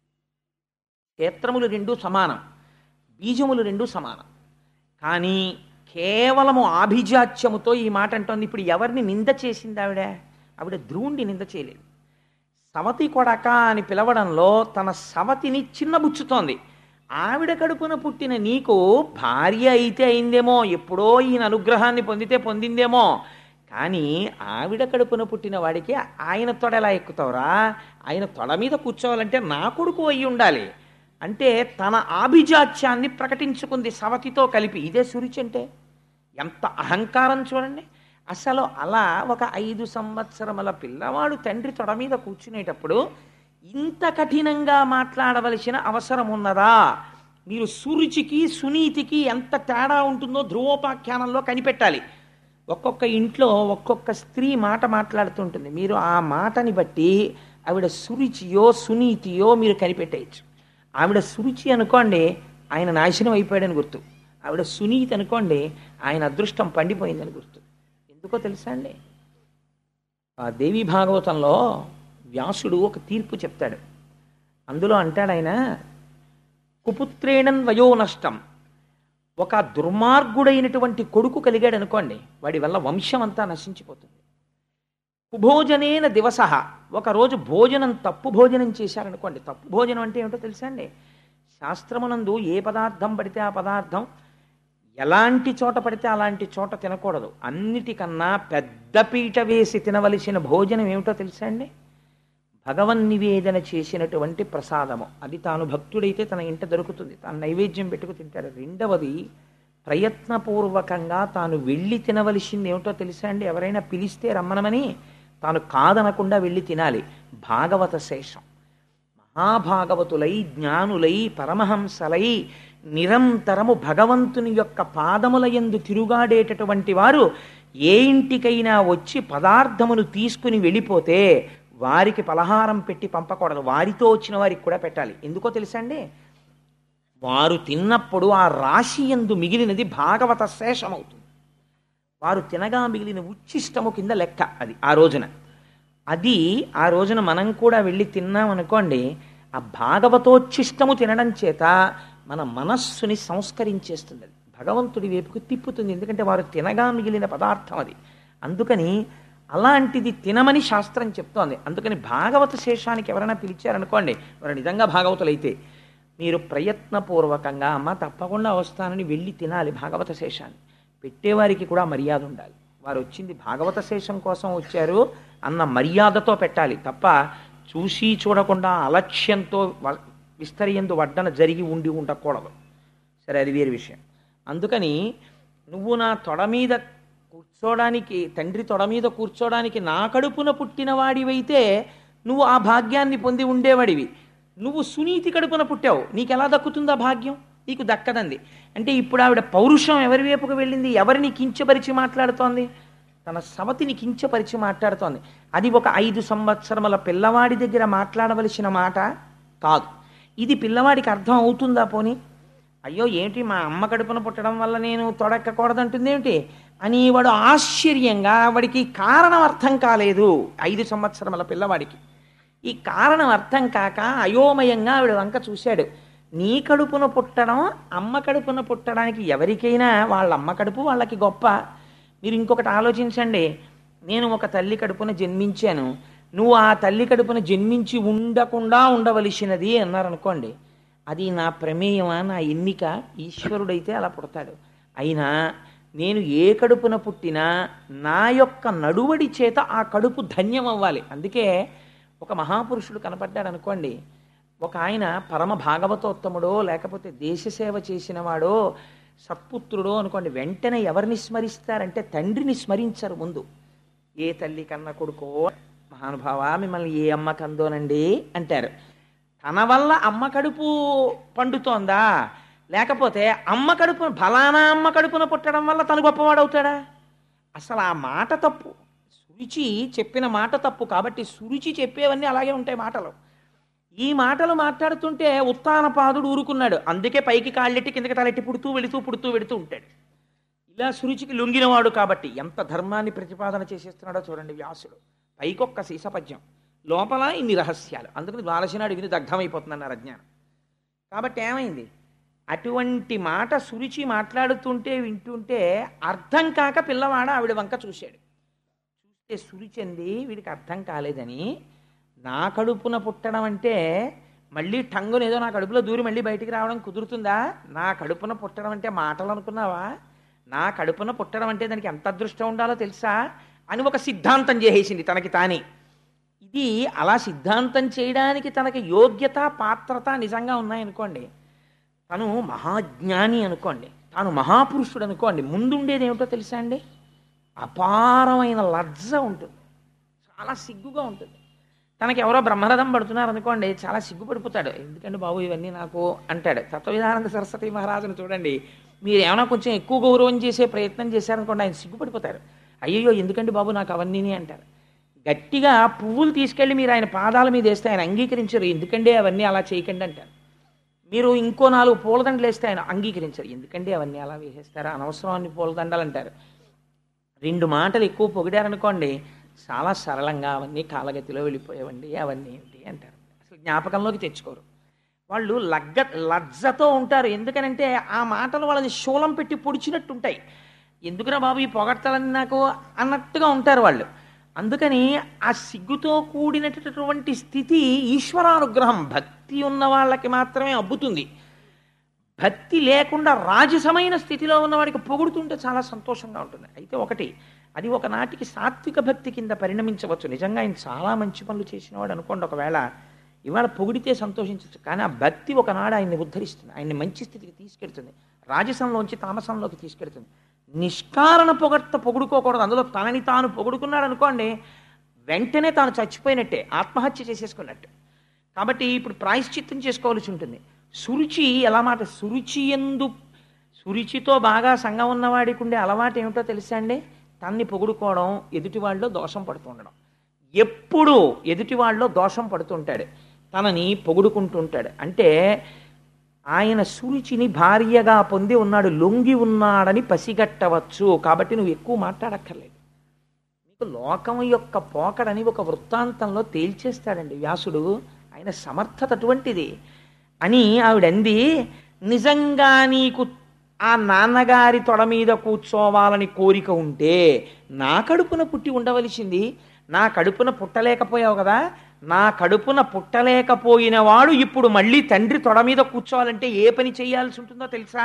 క్షేత్రములు రెండు సమానం, బీజములు రెండు సమానం. కానీ కేవలము ఆభిజాత్యముతో ఈ మాట అంటోంది. ఇప్పుడు ఎవరిని నింద చేసింది ఆవిడ? ఆవిడ ధ్రువుణ్ణి నింద చేయలేదు. సవతి కొడక అని పిలవడంలో తన సవతిని చిన్నబుచ్చుతోంది. ఆవిడ కడుపున పుట్టిన నీకు భార్య అయితే అయిందేమో, ఎప్పుడో ఈయన అనుగ్రహాన్ని పొందితే పొందిందేమో, కానీ ఆవిడ కడుపున పుట్టిన వాడికి ఆయన తొడ ఎలా ఎక్కుతావురా? ఆయన తొడ మీద కూర్చోవాలంటే నా కొడుకు అయి ఉండాలి అంటే తన ఆభిజాత్యాన్ని ప్రకటించుకుంది సవతితో కలిపి. ఇదే సురుచి అంటే ఎంత అహంకారం చూడండి. అసలు అలా ఒక ఐదు సంవత్సరముల పిల్లవాడు తండ్రి తొడ మీద కూర్చునేటప్పుడు ఇంత కఠినంగా మాట్లాడవలసిన అవసరం ఉన్నదా? మీరు సురుచికి సునీతికి ఎంత తేడా ఉంటుందో ధ్రువోపాఖ్యానంలో కనిపెట్టాలి. ఒక్కొక్క ఇంట్లో ఒక్కొక్క స్త్రీ మాట మాట్లాడుతుంటుంది. మీరు ఆ మాటని బట్టి ఆవిడ సురుచియో సునీతియో మీరు కనిపెట్టేయచ్చు. ఆవిడ సురుచి అనుకోండి, ఆయన నాశనం అయిపోయాడని గుర్తు. ఆవిడ సునీతి అనుకోండి, ఆయన అదృష్టం పండిపోయిందని గుర్తు. ఎందుకో తెలుసా అండి? ఆ దేవి భాగవతంలో వ్యాసుడు ఒక తీర్పు చెప్తాడు. అందులో అంటాడు ఆయన, కుపుత్రేణన్ వయో నష్టం. ఒక దుర్మార్గుడైనటువంటి కొడుకు కలిగాడు అనుకోండి, వాడి వల్ల వంశం అంతా నశించిపోతుంది. కుభోజనేన దివస. ఒకరోజు భోజనం తప్పు భోజనం చేశారనుకోండి. తప్పు భోజనం అంటే ఏమిటో తెలుసా అండి? శాస్త్రమునందు ఏ పదార్థం పడితే ఆ పదార్థం ఎలాంటి చోట పడితే అలాంటి చోట తినకూడదు. అన్నిటికన్నా పెద్ద పీట వేసి తినవలసిన భోజనం ఏమిటో తెలుసా అండి? భగవన్ నివేదన చేసినటువంటి ప్రసాదము. అది తాను భక్తుడైతే తన ఇంట దొరుకుతుంది, తాను నైవేద్యం పెట్టుకు తింటాడు. రెండవది, ప్రయత్నపూర్వకంగా తాను వెళ్ళి తినవలసింది ఏమిటో తెలుసా అండి? ఎవరైనా పిలిస్తే రమ్మనమని తాను కాదనకుండా వెళ్ళి తినాలి. భాగవత శేషం. మహాభాగవతులై జ్ఞానులై పరమహంసలై నిరంతరము భగవంతుని యొక్క పాదముల యందు తిరుగాడేటటువంటి వారు ఏ ఇంటికైనా వచ్చి పదార్థమును తీసుకుని వెళ్ళిపోతే వారికి పలహారం పెట్టి పంపకూడదు. వారితో వచ్చిన వారికి కూడా పెట్టాలి. ఎందుకో తెలుసా అండి? వారు తిన్నప్పుడు ఆ రాశి యందు మిగిలినది భాగవత శేషమవుతుంది. వారు తినగా మిగిలిన ఉచ్ఛిష్టము కింద లెక్క అది ఆ రోజున. అది ఆ రోజున మనం కూడా వెళ్ళి తిన్నామనుకోండి, ఆ భాగవతోచ్ఛిష్టము తినడం చేత మన మనస్సుని సంస్కరించేస్తుంది. అది భగవంతుడి వైపుకు తిప్పుతుంది. ఎందుకంటే వారు తినగా మిగిలిన పదార్థం అది. అందుకని అలాంటిది తినమని శాస్త్రం చెప్తోంది. అందుకని భాగవత శేషానికి ఎవరైనా పిలిచారనుకోండి, వారు నిజంగా భాగవతులైతే మీరు ప్రయత్నపూర్వకంగా అమ్మ తప్పకుండా వస్తానని వెళ్ళి తినాలి భాగవత శేషాన్ని. పెట్టేవారికి కూడా మర్యాద ఉండాలి. వారు వచ్చింది భాగవత శేషం కోసం వచ్చారు అన్న మర్యాదతో పెట్టాలి తప్ప చూసి చూడకుండా అలక్ష్యంతో విస్తరియందు వడ్డన జరిగి ఉండి ఉండకూడదు. సరే, అది వేరే విషయం. అందుకని నువ్వు నా తొడ మీద కూర్చోడానికి, తండ్రి తొడ మీద కూర్చోడానికి నా కడుపున పుట్టిన వాడివైతే నువ్వు ఆ భాగ్యాన్ని పొంది ఉండేవాడివి. నువ్వు సునీతి కడుపున పుట్టావు, నీకు ఎలా దక్కుతుందా భాగ్యం? నీకు దక్కదంది. అంటే ఇప్పుడు ఆవిడ పౌరుషం ఎవరి వైపుకు వెళ్ళింది? ఎవరిని కించపరిచి మాట్లాడుతోంది? తన సవతిని కించపరిచి మాట్లాడుతోంది. అది ఒక ఐదు సంవత్సరముల పిల్లవాడి దగ్గర మాట్లాడవలసిన మాట కాదు. ఇది పిల్లవాడికి అర్థం అవుతుందా? పోని అయ్యో ఏమిటి మా అమ్మ కడుపున పుట్టడం వల్ల నేను తొడెక్కకూడదంటుంది ఏమిటి అని వాడు ఆశ్చర్యంగా, వాడికి కారణం అర్థం కాలేదు. ఐదు సంవత్సరముల పిల్లవాడికి ఈ కారణం అర్థం కాక అయోమయంగా ఆవిడ వంక చూశాడు. నీ కడుపున పుట్టడం అమ్మ కడుపున పుట్టడానికి ఎవరికైనా వాళ్ళ అమ్మ కడుపు వాళ్ళకి గొప్ప. మీరు ఇంకొకటి ఆలోచించండి. నేను ఒక తల్లి కడుపున జన్మించాను, నువ్వు ఆ తల్లి కడుపున జన్మించి ఉండకుండా ఉండవలసినది అన్నారనుకోండి, అది నా ప్రమేయమా, నా ఎన్నిక? ఈశ్వరుడైతే అలా పుడతాడు. అయినా నేను ఏ కడుపున పుట్టినా నా యొక్క నడువడి చేత ఆ కడుపు ధన్యం అవ్వాలి. అందుకే ఒక మహాపురుషుడు కనపడ్డాడు అనుకోండి, ఒక ఆయన పరమ భాగవతోత్తముడో లేకపోతే దేశసేవ చేసినవాడో సత్పుత్రుడో అనుకోండి, వెంటనే ఎవరిని స్మరిస్తారంటే తండ్రిని స్మరించరు. ముందు ఏ తల్లి కన్న కొడుకో మహానుభావ మిమ్మల్ని ఏ అమ్మ కందోనండి అంటారు. తన వల్ల అమ్మ కడుపు పండుతోందా, లేకపోతే అమ్మ కడుపు ఫలానా అమ్మ కడుపున పుట్టడం వల్ల తను గొప్పవాడవుతాడా? అసలు ఆ మాట తప్పు. సురుచి చెప్పిన మాట తప్పు. కాబట్టి సురుచి చెప్పేవన్నీ అలాగే ఉంటాయి మాటలు. ఈ మాటలు మాట్లాడుతుంటే ఉత్తానపాదుడు ఊరుకున్నాడు. అందుకే పైకి కాళ్ళెట్టి కిందకి తలెట్టి పుడుతూ వెళుతూ పుడుతూ వెళుతూ ఉంటాడు. ఇలా సురుచికి లొంగినవాడు కాబట్టి ఎంత ధర్మాన్ని ప్రతిపాదన చేసేస్తున్నాడో చూడండి వ్యాసుడు. పైకొక్క సీసపద్యం, లోపల ఇన్ని రహస్యాలు. అందుకని ద్వాదశనాడు విని దగ్ధమైపోతుందన్నారు అజ్ఞానం. కాబట్టి ఏమైంది, అటువంటి మాట సురుచి మాట్లాడుతుంటే వింటుంటే అర్థం కాక పిల్లవాడ ఆవిడ వంక చూశాడు. చూస్తే సురుచి అంది వీడికి అర్థం కాలేదని, నా కడుపున పుట్టడం అంటే మళ్ళీ టంగున ఏదో నా కడుపులో దూరి మళ్ళీ బయటికి రావడం కుదురుతుందా? నా కడుపున పుట్టడం అంటే మాటలు అనుకున్నావా? నా కడుపున పుట్టడం అంటే దానికి ఎంత అదృష్టం ఉండాలో తెలుసా అని ఒక సిద్ధాంతం చేసేసింది తనకి తానే. ఇది అలా సిద్ధాంతం చేయడానికి తనకి యోగ్యత పాత్రత నిజంగా ఉన్నాయనుకోండి, తను మహాజ్ఞాని అనుకోండి, తాను మహాపురుషుడు అనుకోండి, ముందుండేది ఏమిటో తెలుసా అండి? అపారమైన లజ్జ ఉంటుంది, చాలా సిగ్గుగా ఉంటుంది. తనకి ఎవరో బ్రహ్మరథం పడుతున్నారు అనుకోండి, చాలా సిగ్గుపడిపోతాడు. ఎందుకంటే బాబు ఇవన్నీ నాకు అంటాడు. తత్వవిధానంద సరస్వతి మహారాజును చూడండి, మీరు ఏమైనా కొంచెం ఎక్కువ గౌరవం చేసే ప్రయత్నం చేశారనుకోండి, ఆయన సిగ్గుపడిపోతారు. అయ్యయ్యో ఎందుకండి బాబు నాకు అవన్నీ అంటారు. గట్టిగా పువ్వులు తీసుకెళ్ళి మీరు ఆయన పాదాల మీద వేస్తే ఆయన అంగీకరించరు. ఎందుకంటే అవన్నీ అలా చేయకండి అంటారు. మీరు ఇంకో నాలుగు పూలదండలు వేస్తే ఆయన అంగీకరించరు. ఎందుకంటే అవన్నీ అలా వేసేస్తారా, అనవసరం అన్ని పూలదండలు అంటారు. రెండు మాటలు ఎక్కువ పొగిడారనుకోండి, చాలా సరళంగా అవన్నీ కాలగతిలో వెళ్ళిపోయేవండి అవన్నీ ఏంటి అంటారు. అసలు జ్ఞాపకంలోకి తెచ్చుకోరు. వాళ్ళు లగ్గ లజ్జతో ఉంటారు. ఎందుకనంటే ఆ మాటలు వాళ్ళని శూలం పెట్టి పొడిచినట్టు ఉంటాయి. ఎందుకురా బాబు ఈ పొగడ్తలన్నీ నాకు అన్నట్టుగా ఉంటారు వాళ్ళు. అందుకని ఆ సిగ్గుతో కూడినటువంటి స్థితి ఈశ్వరానుగ్రహం. భక్తి ఉన్న వాళ్ళకి మాత్రమే అబ్బుతుంది. భక్తి లేకుండా రాజసమైన స్థితిలో ఉన్నవాడికి పొగుడుతుంటే చాలా సంతోషంగా ఉంటుంది. అయితే ఒకటి, అది ఒకనాటికి సాత్విక భక్తి కింద పరిణమించవచ్చు. నిజంగా ఆయన చాలా మంచి పనులు చేసినవాడు అనుకోండి, ఒకవేళ ఇవాళ పొగిడితే సంతోషించవచ్చు. కానీ ఆ భక్తి ఒకనాడు ఆయన్ని ఉద్ధరిస్తుంది, ఆయన్ని మంచి స్థితికి తీసుకెళ్తుంది, రాజసంలోంచి తామసంలోకి తీసుకెళ్తుంది. నిష్కారణ పొగడ్త పొగుడుకోకూడదు. అందులో తనని తాను పొగుడుకున్నాడు అనుకోండి, వెంటనే తాను చచ్చిపోయినట్టే, ఆత్మహత్య చేసేసుకున్నట్టు. కాబట్టి ఇప్పుడు ప్రాయశ్చిత్తం చేసుకోవాల్సి ఉంటుంది. సురుచి ఎలా మాట, సురుచి ఎందు సురుచితో బాగా సంగం ఉన్నవాడికి ఉండే అలవాటు ఏమిటో తెలుసా అండి? తన్ని పొగుడుకోవడం, ఎదుటి వాళ్ళలో దోషం పడుతూ ఉండడం. ఎప్పుడు ఎదుటి వాళ్ళలో దోషం పడుతుంటాడు, తనని పొగుడుకుంటుంటాడు. అంటే ఆయన సురుచిని భార్యగా పొంది ఉన్నాడు, లొంగి ఉన్నాడని పసిగట్టవచ్చు. కాబట్టి నువ్వు ఎక్కువ మాట్లాడక్కర్లేదు. నీకు లోకం యొక్క పోకడని ఒక వృత్తాంతంలో తేల్చేస్తాడండి వ్యాసుడు. ఆయన సమర్థత అటువంటిది అని ఆవిడంది. నిజంగా నీకు ఆ నాన్నగారి తొడ మీద కూర్చోవాలని కోరిక ఉంటే నా కడుపున పుట్టి ఉండవలసింది. నా కడుపున పుట్టలేకపోయావు కదా, నా కడుపున పుట్టలేకపోయిన వాడు ఇప్పుడు మళ్ళీ తండ్రి తొడ మీద కూర్చోవాలంటే ఏ పని చేయాల్సి ఉంటుందో తెలుసా?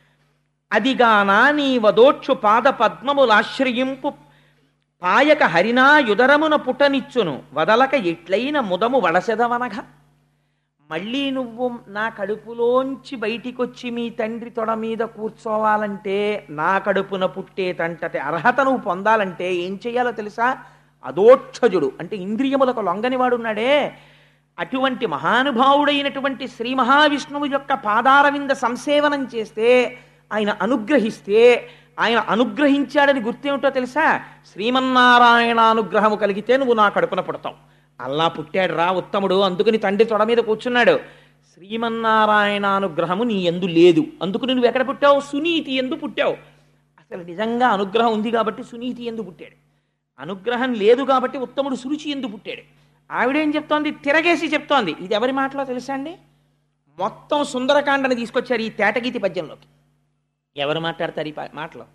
అదిగానా నీ వదోక్షు పాద పద్మములాశ్రయింపు పాయక హరినా యుదరమున పుట్టనిచ్చును వదలక ఎట్లయిన ముదము వడసెదవనగా. మళ్ళీ నువ్వు నా కడుపులోంచి బయటికొచ్చి మీ తండ్రి తొడ మీద కూర్చోవాలంటే, నా కడుపున పుట్టేటంతటి అర్హత నువ్వు పొందాలంటే ఏం చెయ్యాలో తెలుసా? అదోక్షజుడు అంటే ఇంద్రియములకు లొంగని వాడున్నాడే, అటువంటి మహానుభావుడైనటువంటి శ్రీ మహావిష్ణువు యొక్క పాదారవింద సంసేవనం చేస్తే, ఆయన అనుగ్రహిస్తే, ఆయన అనుగ్రహించాడని గుర్తేమిటో తెలుసా? శ్రీమన్నారాయణ అనుగ్రహము కలిగితే నువ్వు నా కడుపున పుడతావు. అల్లా పుట్టాడు రా ఉత్తముడు, అందుకని తండ్రి తొడ మీద కూర్చున్నాడు. శ్రీమన్నారాయణ అనుగ్రహము నీ యందు లేదు, అందుకని నువ్వు ఎక్కడ పుట్టావు? సునీతి యందు పుట్టావు. అసలు నిజంగా అనుగ్రహం ఉంది కాబట్టి సునీతి యందు పుట్టాడు. అనుగ్రహం లేదు కాబట్టి ఉత్తముడు సురుచి యందు పుట్టాడు. ఆవిడేం చెప్తోంది? తిరగేసి చెప్తోంది. ఇది ఎవరి మాటలో తెలుసా అండి? మొత్తం సుందరకాండని తీసుకొచ్చారు ఈ తేటగీతి పద్యంలోకి. ఎవరు మాట్లాడతారు ఈ మాటలో?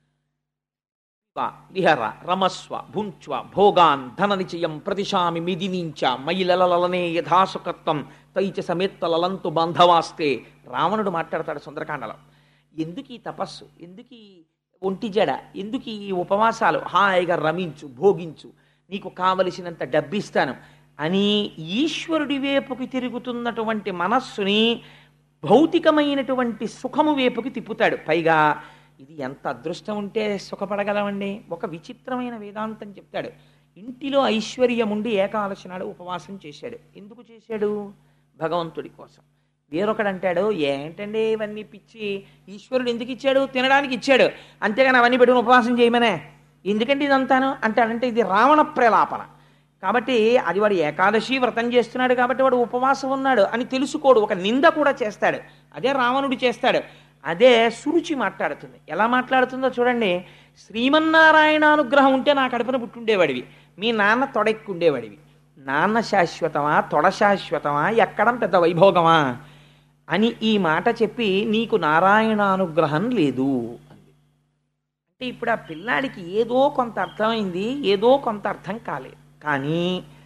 విహర రమస్వ భుంచ్వ భోగాన్ ధన నిచయం ప్రతిశామి మిదినించ మైలలలనే యథాసుకత్వం తైచ సమేత్తలంతు బాంధవాస్తే. రావణుడు మాట్లాడతాడు సుందరకాండలో. ఎందుకు ఈ తపస్సు, ఎందుకు ఈ ఒంటి జడ ఎందుకు ఈ ఉపవాసాలు, హాయిగా రమించు, భోగించు, నీకు కావలసినంత డబ్బిస్తాను అని ఈశ్వరుడి వైపుకి తిరుగుతున్నటువంటి మనస్సుని భౌతికమైనటువంటి సుఖము వైపుకి తిప్పుతాడు. పైగా ఇది ఎంత అదృష్టం ఉంటే సుఖపడగలమండి. ఒక విచిత్రమైన వేదాంతం చెప్తాడు. ఇంటిలో ఐశ్వర్యం ఉండి ఏకాదశి నాడు ఉపవాసం చేశాడు. ఎందుకు చేశాడు? భగవంతుడి కోసం. వేరొకడు అంటాడు, ఏంటండి ఇవన్నీ పిచ్చి, ఈశ్వరుడు ఎందుకు ఇచ్చాడు? తినడానికి ఇచ్చాడు, అంతేగాని అవన్నీ పెట్టుకుని ఉపవాసం చేయమనే, ఎందుకంటే ఇదంతాను అంటాడంటే ఇది రావణ ప్రలాపన. కాబట్టి అది వాడు ఏకాదశి వ్రతం చేస్తున్నాడు కాబట్టి వాడు ఉపవాసం ఉన్నాడు అని తెలుసుకోడు, ఒక నింద కూడా చేస్తాడు. అదే రావణుడు చేస్తాడు. అదే సురుచి మాట్లాడుతుంది. ఎలా మాట్లాడుతుందో చూడండి. శ్రీమన్నారాయణ అనుగ్రహం ఉంటే నా కడుపున పుట్టుండేవాడివి, మీ నాన్న తొడెక్కుండేవాడివి. నాన్న శాశ్వతమా, తొడ శాశ్వతమా, ఎక్కడం పెద్ద వైభోగమా అని ఈ మాట చెప్పి నీకు నారాయణ అనుగ్రహం లేదు అంది. అంటే ఇప్పుడు ఆ పిల్లాడికి ఏదో కొంత అర్థమైంది, ఏదో కొంత అర్థం కాలేదు. కానీ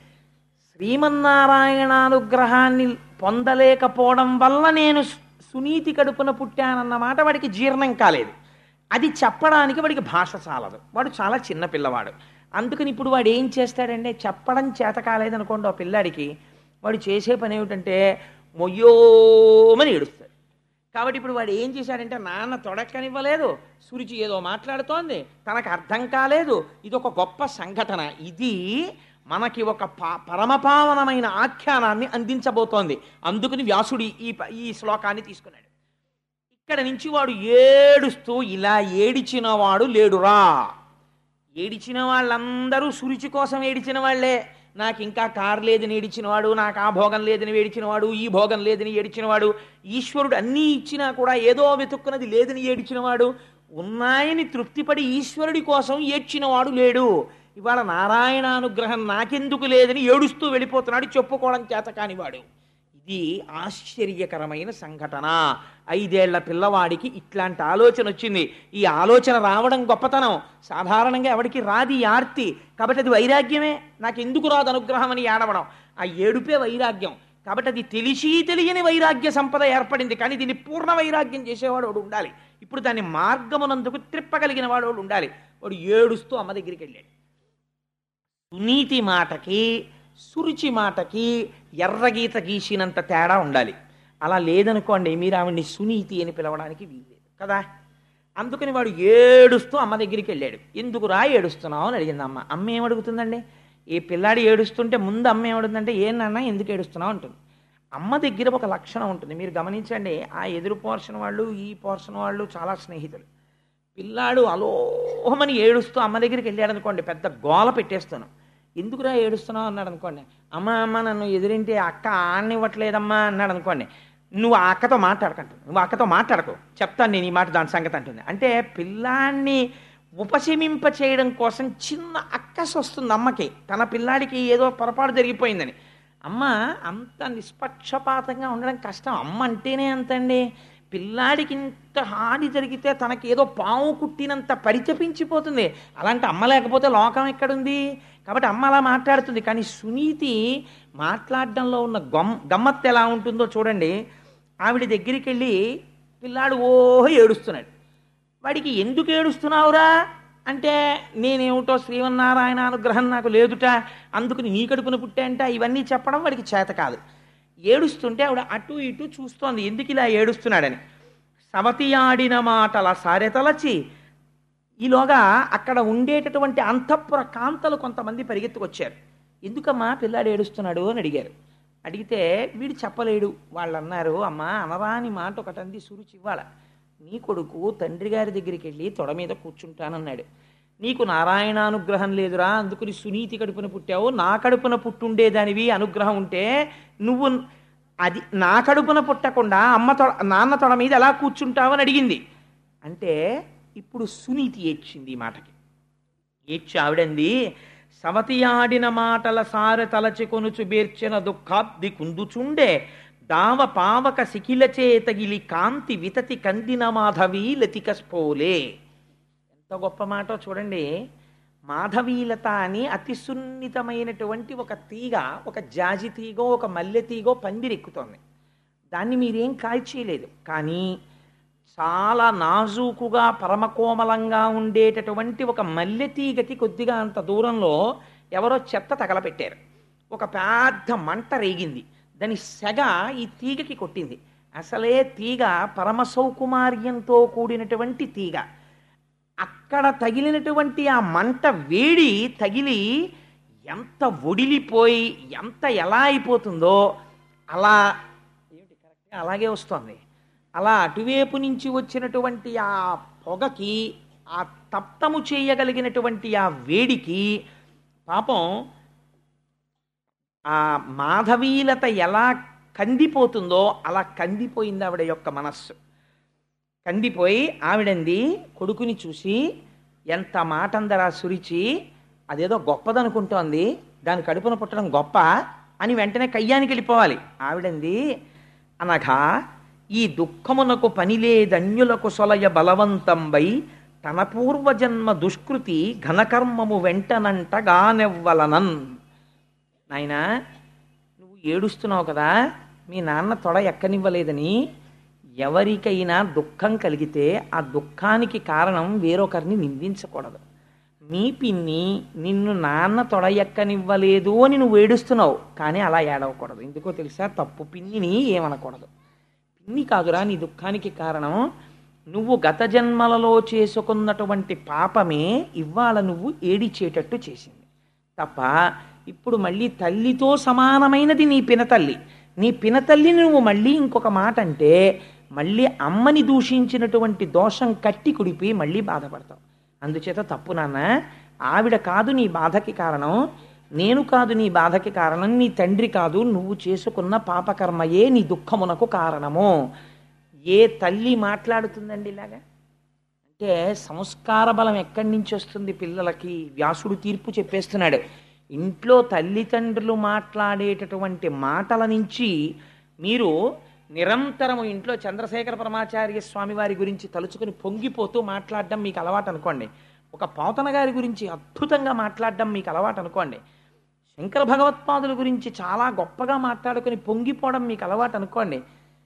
శ్రీమన్నారాయణానుగ్రహాన్ని పొందలేకపోవడం వల్ల నేను సునీతి కడుపున పుట్టానన్న మాట వాడికి జీర్ణం కాలేదు. అది చెప్పడానికి వాడికి భాష చాలదు. వాడు చాలా చిన్న పిల్లవాడు. అందుకని ఇప్పుడు వాడు ఏం చేస్తాడంటే, చెప్పడం చేత కాలేదనుకోండి ఆ పిల్లాడికి, వాడు చేసే పని ఏమిటంటే మొయ్యోమని ఏడుస్తాడు. కాబట్టి ఇప్పుడు వాడు ఏం చేశాడంటే, నాన్న తొడక్కనివ్వలేదు, సురుచి ఏదో మాట్లాడుతోంది, తనకు అర్థం కాలేదు, ఇది ఒక గొప్ప సంఘటన, ఇది మనకి ఒక పా పరమపావనమైన ఆఖ్యానాన్ని అందించబోతోంది. అందుకని వ్యాసుడి ఈ ఈ శ్లోకాన్ని తీసుకున్నాడు. ఇక్కడ నుంచి వాడు ఏడుస్తూ, ఇలా ఏడిచిన వాడు లేడురా. ఏడిచిన వాళ్ళందరూ సురుచి కోసం ఏడిచిన వాళ్లే. నాకు ఇంకా కారు లేదని ఏడిచినవాడు, నాకు ఆ భోగం లేదని ఏడిచినవాడు, ఈ భోగం లేదని ఏడిచినవాడు, ఈశ్వరుడు అన్నీ ఇచ్చినా కూడా ఏదో వెతుక్కున్నది లేదని ఏడిచినవాడు, ఉన్నాయని తృప్తిపడి ఈశ్వరుడి కోసం ఏడ్చినవాడు లేడు. ఇవాళ నారాయణానుగ్రహం నాకెందుకు లేదని ఏడుస్తూ వెళ్ళిపోతున్నాడు, చెప్పుకోవడం చేత కానివాడు. ఇది ఆశ్చర్యకరమైన సంఘటన. ఐదేళ్ల పిల్లవాడికి ఇట్లాంటి ఆలోచన వచ్చింది. ఈ ఆలోచన రావడం గొప్పతనం. సాధారణంగా ఎవడికి రాది ఆర్తి. కాబట్టి అది వైరాగ్యమే. నాకు ఎందుకు రాదు అనుగ్రహం అని ఏడవడం, ఆ ఏడుపే వైరాగ్యం. కాబట్టి అది తెలిసి తెలియని వైరాగ్య సంపద ఏర్పడింది. కానీ దీన్ని పూర్ణ వైరాగ్యం చేసేవాడు వాడు ఉండాలి. ఇప్పుడు దాన్ని మార్గమునందుకు త్రిప్పగలిగిన వాడు వాడు ఉండాలి. వాడు ఏడుస్తూ అమ్మ దగ్గరికి వెళ్ళాడు. సునీతి మాటకి సురుచి మాటకి ఎర్రగీత గీసినంత తేడా ఉండాలి. అలా లేదనుకోండి, మీరు ఆవిడ్ని సునీతి అని పిలవడానికి వీల్లేదు కదా. అందుకని వాడు ఏడుస్తూ అమ్మ దగ్గరికి వెళ్ళాడు. ఎందుకు రా ఏడుస్తున్నావు అని అడిగింది అమ్మ. అమ్మ ఏమడుగుతుందండి? ఈ పిల్లాడు ఏడుస్తుంటే ముందు అమ్మ ఏమడుగుతుందంటే, ఏంటన్నా ఎందుకు ఏడుస్తున్నావు అంటుంది. అమ్మ దగ్గర ఒక లక్షణం ఉంటుంది, మీరు గమనించండి. ఆ ఎదురు పోర్షన్ వాళ్ళు ఈ పోర్షన్ వాళ్ళు చాలా స్నేహితులు. పిల్లాడు అలోహమని ఏడుస్తూ అమ్మ దగ్గరికి వెళ్ళాడు అనుకోండి, పెద్ద గోల పెట్టేస్తాను. ఎందుకురా ఏడుస్తున్నావు అన్నాడు అనుకోండి, అమ్మ అమ్మ నన్ను ఎదురింటి అక్క ఆడనివ్వట్లేదమ్మా అన్నాడు అనుకోండి, నువ్వు ఆ అక్కతో మాట్లాడకంటు, నువ్వు అక్కతో మాట్లాడకు, చెప్తాను నేను ఈ మాట దాని సంగతి అంటుంది. అంటే పిల్లాన్ని ఉపశమింప చేయడం కోసం చిన్న అక్కస వస్తుంది అమ్మకి, తన పిల్లాడికి ఏదో పొరపాటు జరిగిపోయిందని. అమ్మ అంత నిష్పక్షపాతంగా ఉండడం కష్టం. అమ్మ అంటేనే అంతండి. పిల్లాడికి ఇంత హాని జరిగితే తనకి ఏదో పాము కుట్టినంత పరితపించిపోతుంది. అలాంటి అమ్మ లేకపోతే లోకం ఎక్కడుంది? కాబట్టి అమ్మ అలా మాట్లాడుతుంది. కానీ సునీతి మాట్లాడడంలో ఉన్న గమ్ గమ్మత్తు ఎలా ఉంటుందో చూడండి. ఆవిడ దగ్గరికి వెళ్ళి పిల్లాడు ఓహో ఏడుస్తున్నాడు. వాడికి ఎందుకు ఏడుస్తున్నావురా అంటే, నేనేమిటో శ్రీమన్నారాయణ అనుగ్రహం నాకు లేదుట, అందుకని నీ కడుపున పుట్టేంట, ఇవన్నీ చెప్పడం వాడికి చేత కాదు. ఏడుస్తుంటే ఆవిడ అటు ఇటు చూస్తోంది, ఎందుకు ఇలా ఏడుస్తున్నాడని. సవతి ఆడిన మాటల సారెతలచి, ఈలోగా అక్కడ ఉండేటటువంటి అంతఃపుర కాంతలు కొంతమంది పరిగెత్తుకొచ్చారు. ఎందుకమ్మా పిల్లాడు ఏడుస్తున్నాడు అని అడిగారు. అడిగితే వీడు చెప్పలేడు. వాళ్ళు అన్నారు, అమ్మ అనరాని మాట ఒకటంది సురుచి, ఇవ్వాల నీ కొడుకు తండ్రి గారి దగ్గరికి వెళ్ళి తొడ మీద కూర్చుంటానన్నాడు. నీకు నారాయణానుగ్రహం లేదురా, అందుకుని సునీతి కడుపున పుట్టావు, నా కడుపున పుట్టుండేదానివి అనుగ్రహం ఉంటే నువ్వు అది నా కడుపున పుట్టకుండా అమ్మ తొడ నాన్న తొడ మీద ఎలా కూర్చుంటావు అని అడిగింది. అంటే ఇప్పుడు సునీతి ఏడ్చింది ఈ మాటకి. ఏడ్చి ఆవిడంది, సవతి ఆడిన మాటల సారె తలచి కొనుచు బేర్చిన దుఃఖాబ్ది కుందుచుండే దావ పావక శిఖిల చేతగిలి కాంతి వితతి కందిన మాధవీ లతిక స్పోలే. ఎంత గొప్ప మాటో చూడండి. మాధవీలత అని అతి సున్నితమైనటువంటి ఒక తీగ, ఒక జాజి తీగో ఒక మల్లె తీగో పందిరెక్కుతోంది. దాన్ని మీరేం కాల్చేయలేదు, కానీ చాలా నాజూకుగా పరమకోమలంగా ఉండేటటువంటి ఒక మల్లె తీగకి కొద్దిగా అంత దూరంలో ఎవరో చెత్త తగలపెట్టారు. ఒక పెద్ద మంట రేగింది. దాని సెగ ఈ తీగకి కొట్టింది. అసలే తీగ పరమ సౌకుమార్యంతో కూడినటువంటి తీగ. అక్కడ తగిలినటువంటి ఆ మంట వేడి తగిలి ఎంత ఒడిలిపోయి ఎంత ఎలా అయిపోతుందో అలా ఏమిటి కరెక్ట్గా అలాగే వస్తుంది. అలా అటువైపు నుంచి వచ్చినటువంటి ఆ పొగకి, ఆ తప్తము చేయగలిగినటువంటి ఆ వేడికి పాపం ఆ మాధవీలత ఎలా కందిపోతుందో అలా కందిపోయింది ఆవిడ యొక్క మనస్సు. కందిపోయి ఆవిడంది కొడుకుని చూసి, ఎంత మాటందరా సురిచి, అదేదో గొప్పదనుకుంటోంది, దాని కడుపున పుట్టడం గొప్ప అని వెంటనే కయ్యానికి వెళ్ళిపోవాలి. ఆవిడంది, అనగా ఈ దుఃఖమునకు పనిలేదన్యులకు సొలయ బలవంతంబై తన పూర్వజన్మ దుష్కృతి ఘనకర్మము వెంటనంటగానెవ్వలనన్. నాయనా, నువ్వు ఏడుస్తున్నావు కదా, మీ నాన్న తొడ ఎక్కనివ్వలేదని. ఎవరికైనా దుఃఖం కలిగితే ఆ దుఃఖానికి కారణం వేరొకరిని నిందించకూడదు. మీ పిన్ని నిన్ను నాన్న తొడ ఎక్కనివ్వలేదు అని నువ్వు ఏడుస్తున్నావు, కానీ అలా ఏడవకూడదు. ఎందుకో తెలుసా? తప్పు పిన్నిని ఏమనకూడదు. పిన్ని కాదురా నీ దుఃఖానికి కారణం, నువ్వు గత జన్మలలో చేసుకున్నటువంటి పాపమే ఇవాళ నువ్వు ఏడిచేటట్టు చేసింది తప్ప, ఇప్పుడు మళ్ళీ తల్లితో సమానమైనది నీ పినతల్లి. నీ పినతల్లిని నువ్వు మళ్ళీ ఇంకొక మాట అంటే మళ్ళీ అమ్మని దూషించినటువంటి దోషం కట్టి కుడిపి మళ్ళీ బాధపడతావు. అందుచేత తప్పు నాన్న, ఆవిడ కాదు నీ బాధకి కారణం, నేను కాదు నీ బాధకి కారణం, నీ తండ్రి కాదు, నువ్వు చేసుకున్న పాపకర్మయే నీ దుఃఖమునకు కారణము. ఏ తల్లి మాట్లాడుతుందండి ఇలాగా? అంటే సంస్కార బలం ఎక్కడి నుంచి వస్తుంది పిల్లలకి? వ్యాసుడు తీర్పు చెప్పేస్తున్నాడు. ఇంట్లో తల్లిదండ్రులు మాట్లాడేటటువంటి మాటల నుంచి మీరు నిరంతరము ఇంట్లో చంద్రశేఖర పరమాచార్య స్వామి వారి గురించి తలుచుకుని పొంగిపోతూ మాట్లాడడం మీకు అలవాటు అనుకోండి. ఒక పోతన గారి గురించి అద్భుతంగా మాట్లాడడం మీకు అలవాటు అనుకోండి. శంకర భగవత్పాదుల గురించి చాలా గొప్పగా మాట్లాడుకుని పొంగిపోవడం మీకు అలవాటు అనుకోండి.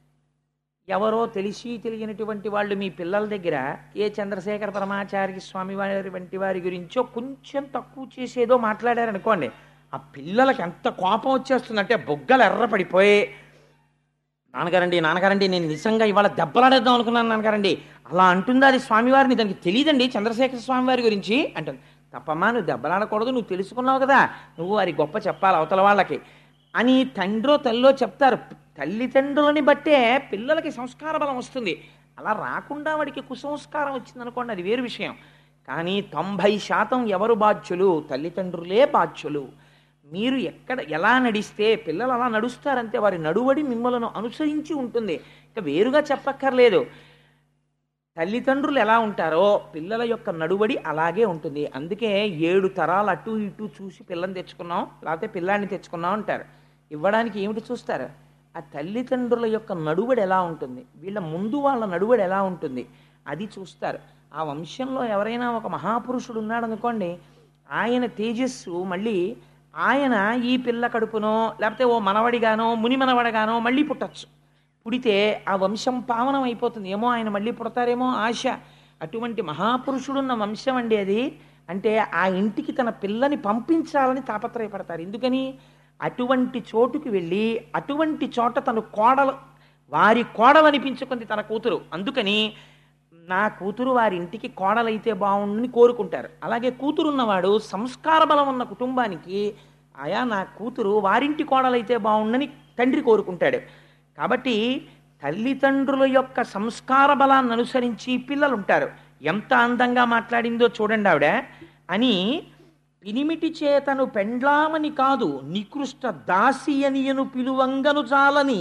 ఎవరో తెలిసి తెలియనటువంటి వాళ్ళు మీ పిల్లల దగ్గర ఏ చంద్రశేఖర పరమాచార్య స్వామి వారి వంటి వారి గురించో కొంచెం తక్కువ చేసేదో మాట్లాడారనుకోండి, ఆ పిల్లలకి ఎంత కోపం వచ్చేస్తుందంటే బొగ్గలు ఎర్రపడిపోయి, నాన్నగారండి నాన్నగారండి నేను నిజంగా ఇవాళ దెబ్బలాడేద్దాం అనుకున్నాను నాన్నగారండి, అలా అంటుంది అది స్వామివారిని, దానికి తెలియదండి చంద్రశేఖర స్వామి వారి గురించి అంటుంది. తప్పమ్మా, నువ్వు దెబ్బలాడకూడదు, నువ్వు తెలుసుకున్నావు కదా, నువ్వు వారి గొప్ప చెప్పాలి అవతల వాళ్ళకి అని తండ్రో తల్లో చెప్తారు. తల్లిదండ్రులని బట్టే పిల్లలకి సంస్కార బలం వస్తుంది. అలా రాకుండా వాడికి కుసంస్కారం వచ్చిందనుకోండి, అది వేరు విషయం. కానీ తొంభై శాతం ఎవరు బాధ్యులు? తల్లిదండ్రులే బాధ్యులు. మీరు ఎక్కడ ఎలా నడిస్తే పిల్లలు అలా నడుస్తారంతే. వారి నడువడి మిమ్మల్ని అనుసరించి ఉంటుంది, ఇక వేరుగా చెప్పక్కర్లేదు. తల్లిదండ్రులు ఎలా ఉంటారో పిల్లల యొక్క నడువడి అలాగే ఉంటుంది. అందుకే ఏడు తరాలు అటు ఇటు చూసి పిల్లని తెచ్చుకున్నాం, లేకపోతే పిల్లాన్ని తెచ్చుకున్నాం అంటారు. ఇవ్వడానికి ఏమిటి చూస్తారు? ఆ తల్లిదండ్రుల యొక్క నడువడి ఎలా ఉంటుంది, వీళ్ళ ముందు వాళ్ళ నడువడి ఎలా ఉంటుంది, అది చూస్తారు. ఆ వంశంలో ఎవరైనా ఒక మహాపురుషుడు ఉన్నాడు అనుకోండి, ఆయన తేజస్సు మళ్ళీ ఆయన ఈ పిల్ల కడుపునో లేకపోతే ఓ మనవడిగానో ముని మనవడగానో మళ్ళీ పుట్టచ్చు. పుడితే ఆ వంశం పావనం అయిపోతుంది. ఏమో ఆయన మళ్ళీ పుడతారేమో ఆశ. అటువంటి మహాపురుషుడున్న వంశం అండి అది. అంటే ఆ ఇంటికి తన పిల్లని పంపించాలని తాపత్రయపడతారు. ఎందుకని? అటువంటి చోటుకి వెళ్ళి అటువంటి చోట తను కోడలు, వారి కోడలనిపించుకుంది తన కూతురు. అందుకని నా కూతురు వారి ఇంటికి కోడలైతే బాగుండని కోరుకుంటారు. అలాగే కూతురున్నవాడు సంస్కార బలం ఉన్న కుటుంబానికి ఆయా నా కూతురు వారింటి కోడలైతే బాగుండని తండ్రి కోరుకుంటాడు. కాబట్టి తల్లిదండ్రుల యొక్క సంస్కార బలాన్ని అనుసరించి పిల్లలు ఉంటారు. ఎంత అందంగా మాట్లాడిందో చూడండి ఆవిడ. అని పినిమిటి చేతను పెండ్లామని కాదు నికృష్ట దాసి అనియను పిలువంగను చాలని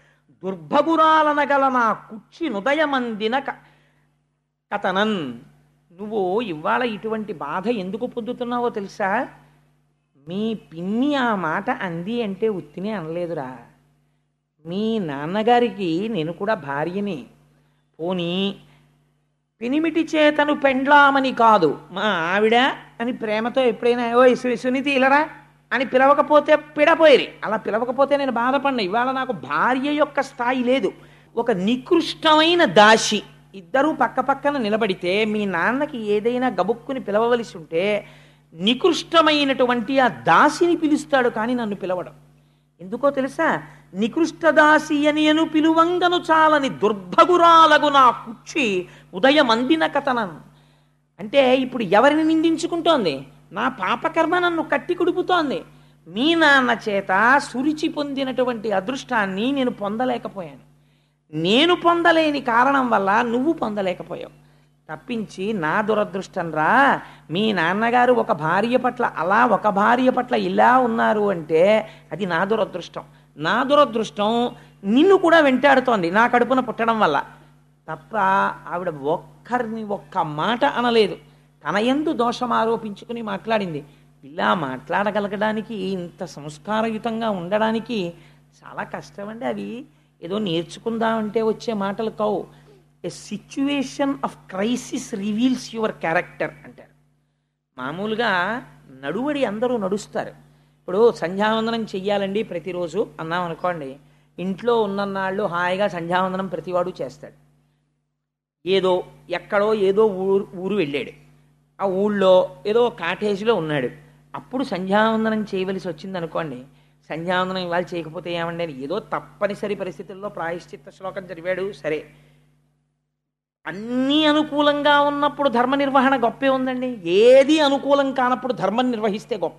దుర్భగురాలనగల నా కుచ్చి నుదయమందిన కథనన్. నువ్వు ఇవాళ ఇటువంటి బాధ ఎందుకు పొందుతున్నావో తెలుసా? మీ పిన్ని ఆ మాట అంది అంటే ఉత్తినే అనలేదురా. మీ నాన్నగారికి నేను కూడా భార్యని. పోనీ పినిమిటి చేతను పెండ్లామని కాదు, మా ఆవిడ అని ప్రేమతో ఎప్పుడైనా ఓ సునీతి ఇలరా అని పిలవకపోతే పిడపోయిరి. అలా పిలవకపోతే నేను బాధపడినా. ఇవాళ నాకు భార్య యొక్క స్థాయి లేదు. ఒక నికృష్టమైన దాసి ఇద్దరూ పక్క పక్కన నిలబడితే మీ నాన్నకి ఏదైనా గబుక్కుని పిలవవలసి ఉంటే నికృష్టమైనటువంటి ఆ దాసిని పిలుస్తాడు, కానీ నన్ను పిలవడం ఎందుకో తెలుసా? నికృష్ట దాసి అని అను పిలువంగను చాలని దుర్భగురాలగు నా కుచ్చి ఉదయమందిన కథనన్. అంటే ఇప్పుడు ఎవరిని నిందించుకుంటోంది? నా పాపకర్మ నన్ను కట్టి కుడుపుతోంది. మీ నాన్న చేత సురుచి పొందినటువంటి అదృష్టాన్ని నేను పొందలేకపోయాను. నేను పొందలేని కారణం వల్ల నువ్వు పొందలేకపోయావు తప్పించి నా దురదృష్టం రా. మీ నాన్నగారు ఒక భార్య పట్ల అలా ఒక భార్య పట్ల ఇలా ఉన్నారు అంటే అది నా దురదృష్టం. నా దురదృష్టం నిన్ను కూడా వెంటాడుతోంది నా కడుపున పుట్టడం వల్ల తప్ప ఆవిడ ఒక్కరిని ఒక్క మాట అనలేదు. తన యందు దోషం ఆరోపించుకుని మాట్లాడింది. ఇలా మాట్లాడగలగడానికి, ఇంత సంస్కారయుతంగా ఉండడానికి చాలా కష్టం అండి. అవి ఏదో నేర్చుకుందామంటే వచ్చే మాటలు కావు. A situation of crisis reveals your character అంటారు. మామూలుగా నడువడి అందరూ నడుస్తారు. ఇప్పుడు సంధ్యావందనం చెయ్యాలండి ప్రతిరోజు అన్నాం అనుకోండి, ఇంట్లో ఉన్నన్నాళ్ళు హాయిగా సంధ్యావందనం ప్రతివాడు చేస్తాడు. ఏదో ఎక్కడో ఏదో ఊరు ఊరు వెళ్ళాడు, ఆ ఊళ్ళో ఏదో కాటేజీలో ఉన్నాడు. అప్పుడు సంధ్యావందనం చేయవలసి వచ్చింది అనుకోండి, సంధ్యావందనం ఇవాళ చేయకపోతే ఏమండి అని ఏదో తప్పనిసరి పరిస్థితుల్లో ప్రాయశ్చిత్త శ్లోకం చదివాడు, సరే. అన్నీ అనుకూలంగా ఉన్నప్పుడు ధర్మ నిర్వహణ గొప్పే ఉందండి. ఏది అనుకూలం కానప్పుడు ధర్మం నిర్వహిస్తే గొప్ప.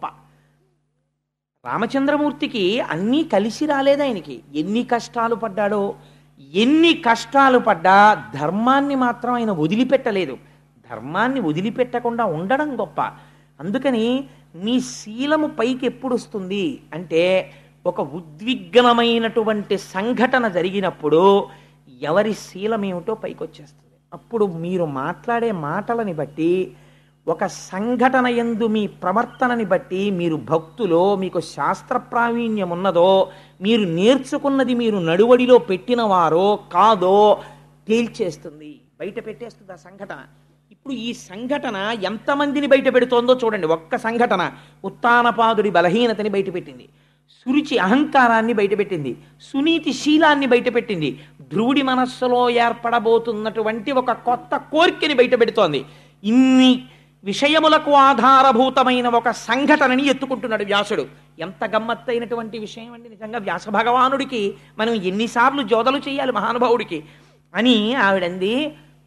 రామచంద్రమూర్తికి అన్నీ కలిసి రాలేదు. ఆయనకి ఎన్ని కష్టాలు పడ్డాడో, ఎన్ని కష్టాలు పడ్డా ధర్మాన్ని మాత్రం ఆయన వదిలిపెట్టలేదు. ధర్మాన్ని వదిలిపెట్టకుండా ఉండడం గొప్ప. అందుకని మీ శీలము పైకి ఎప్పుడు వస్తుంది అంటే, ఒక ఉద్విగ్నమైనటువంటి సంఘటన జరిగినప్పుడు ఎవరి శీలం ఏమిటో పైకి వచ్చేస్తుంది. అప్పుడు మీరు మాట్లాడే మాటలని బట్టి, ఒక సంఘటన యందు మీ ప్రవర్తనని బట్టి, మీరు భక్తులో మీకు శాస్త్ర ప్రావీణ్యం ఉన్నదో, మీరు నేర్చుకున్నది మీరు నడువడిలో పెట్టినవారో కాదో తేల్చేస్తుంది, బయట పెట్టేస్తుంది ఆ సంఘటన. ఇప్పుడు ఈ సంఘటన ఎంతమందిని బయట పెడుతోందో చూడండి. ఒక్క సంఘటన ఉత్తానపాదుడి బలహీనతని బయటపెట్టింది, సురుచి అహంకారాన్ని బయటపెట్టింది, సునీతి శీలాన్ని బయటపెట్టింది, ధ్రువుడి మనస్సులో ఏర్పడబోతున్నటువంటి ఒక కొత్త కోరికని బయటపెడుతోంది. ఇన్ని విషయములకు ఆధారభూతమైన ఒక సంఘటనని ఎత్తుకుంటున్నాడు వ్యాసుడు. ఎంత గమ్మత్తైనటువంటి విషయం అండి నిజంగా. వ్యాస భగవానుడికి మనం ఎన్నిసార్లు జోదలు చేయాలి మహానుభావుడికి అని ఆవిడంది.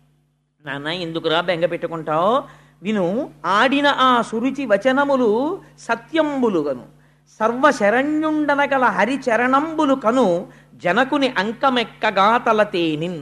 నాన్న ఎందుకురా బెంగ పెట్టుకుంటావు? విను, ఆడిన ఆ సురుచి వచనములు సత్యంబులుగను, సర్వశరణ్యుండనగల హరిచరణంబులు కను, జనకుని అంకమెక్కగా తలతేనిన్.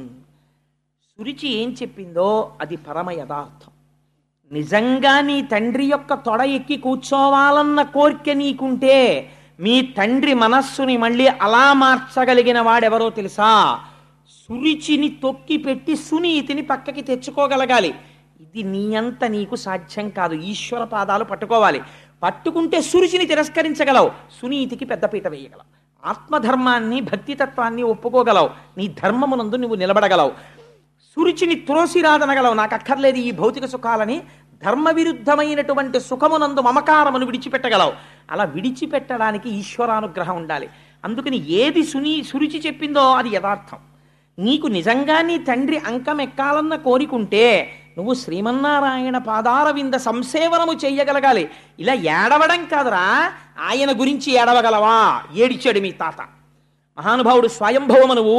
సురుచి ఏం చెప్పిందో అది పరమ యథార్థం. నిజంగా నీ తండ్రి యొక్క తొడ ఎక్కి కూర్చోవాలన్న కోరిక నీకుంటే, మీ తండ్రి మనస్సుని మళ్ళీ అలా మార్చగలిగిన వాడెవరో తెలుసా? సురుచిని తొక్కి పెట్టి సునీతిని పక్కకి తెచ్చుకోగలగాలి. ఇది నీ అంత నీకు సాధ్యం కాదు. ఈశ్వర పాదాలు పట్టుకోవాలి. పట్టుకుంటే సురుచిని తిరస్కరించగలవు, సునీతికి పెద్దపీట వేయగలవు, ఆత్మధర్మాన్ని భక్తితత్వాన్ని ఒప్పుకోగలవు, నీ ధర్మమునందు నువ్వు నిలబడగలవు. సురుచిని త్రోసిరాదనగలవు, నాకు అక్కర్లేదు ఈ భౌతిక సుఖాలని. ధర్మ విరుద్ధమైనటువంటి సుఖమునందు మమకారమును విడిచిపెట్టగలవు. అలా విడిచిపెట్టడానికి ఈశ్వరానుగ్రహం ఉండాలి. అందుకని ఏది సునీ సురుచి చెప్పిందో అది యథార్థం. నీకు నిజంగా నీ తండ్రి అంకం ఎక్కాలన్న కోరికుంటే నువ్వు శ్రీమన్నారాయణ పాదార వింద సంసేవనము చెయ్యగలగాలి. ఇలా ఏడవడం కాదురా, ఆయన గురించి ఏడవగలవా? ఏడిచాడు మీ తాత మహానుభావుడు స్వయంభవమనువు.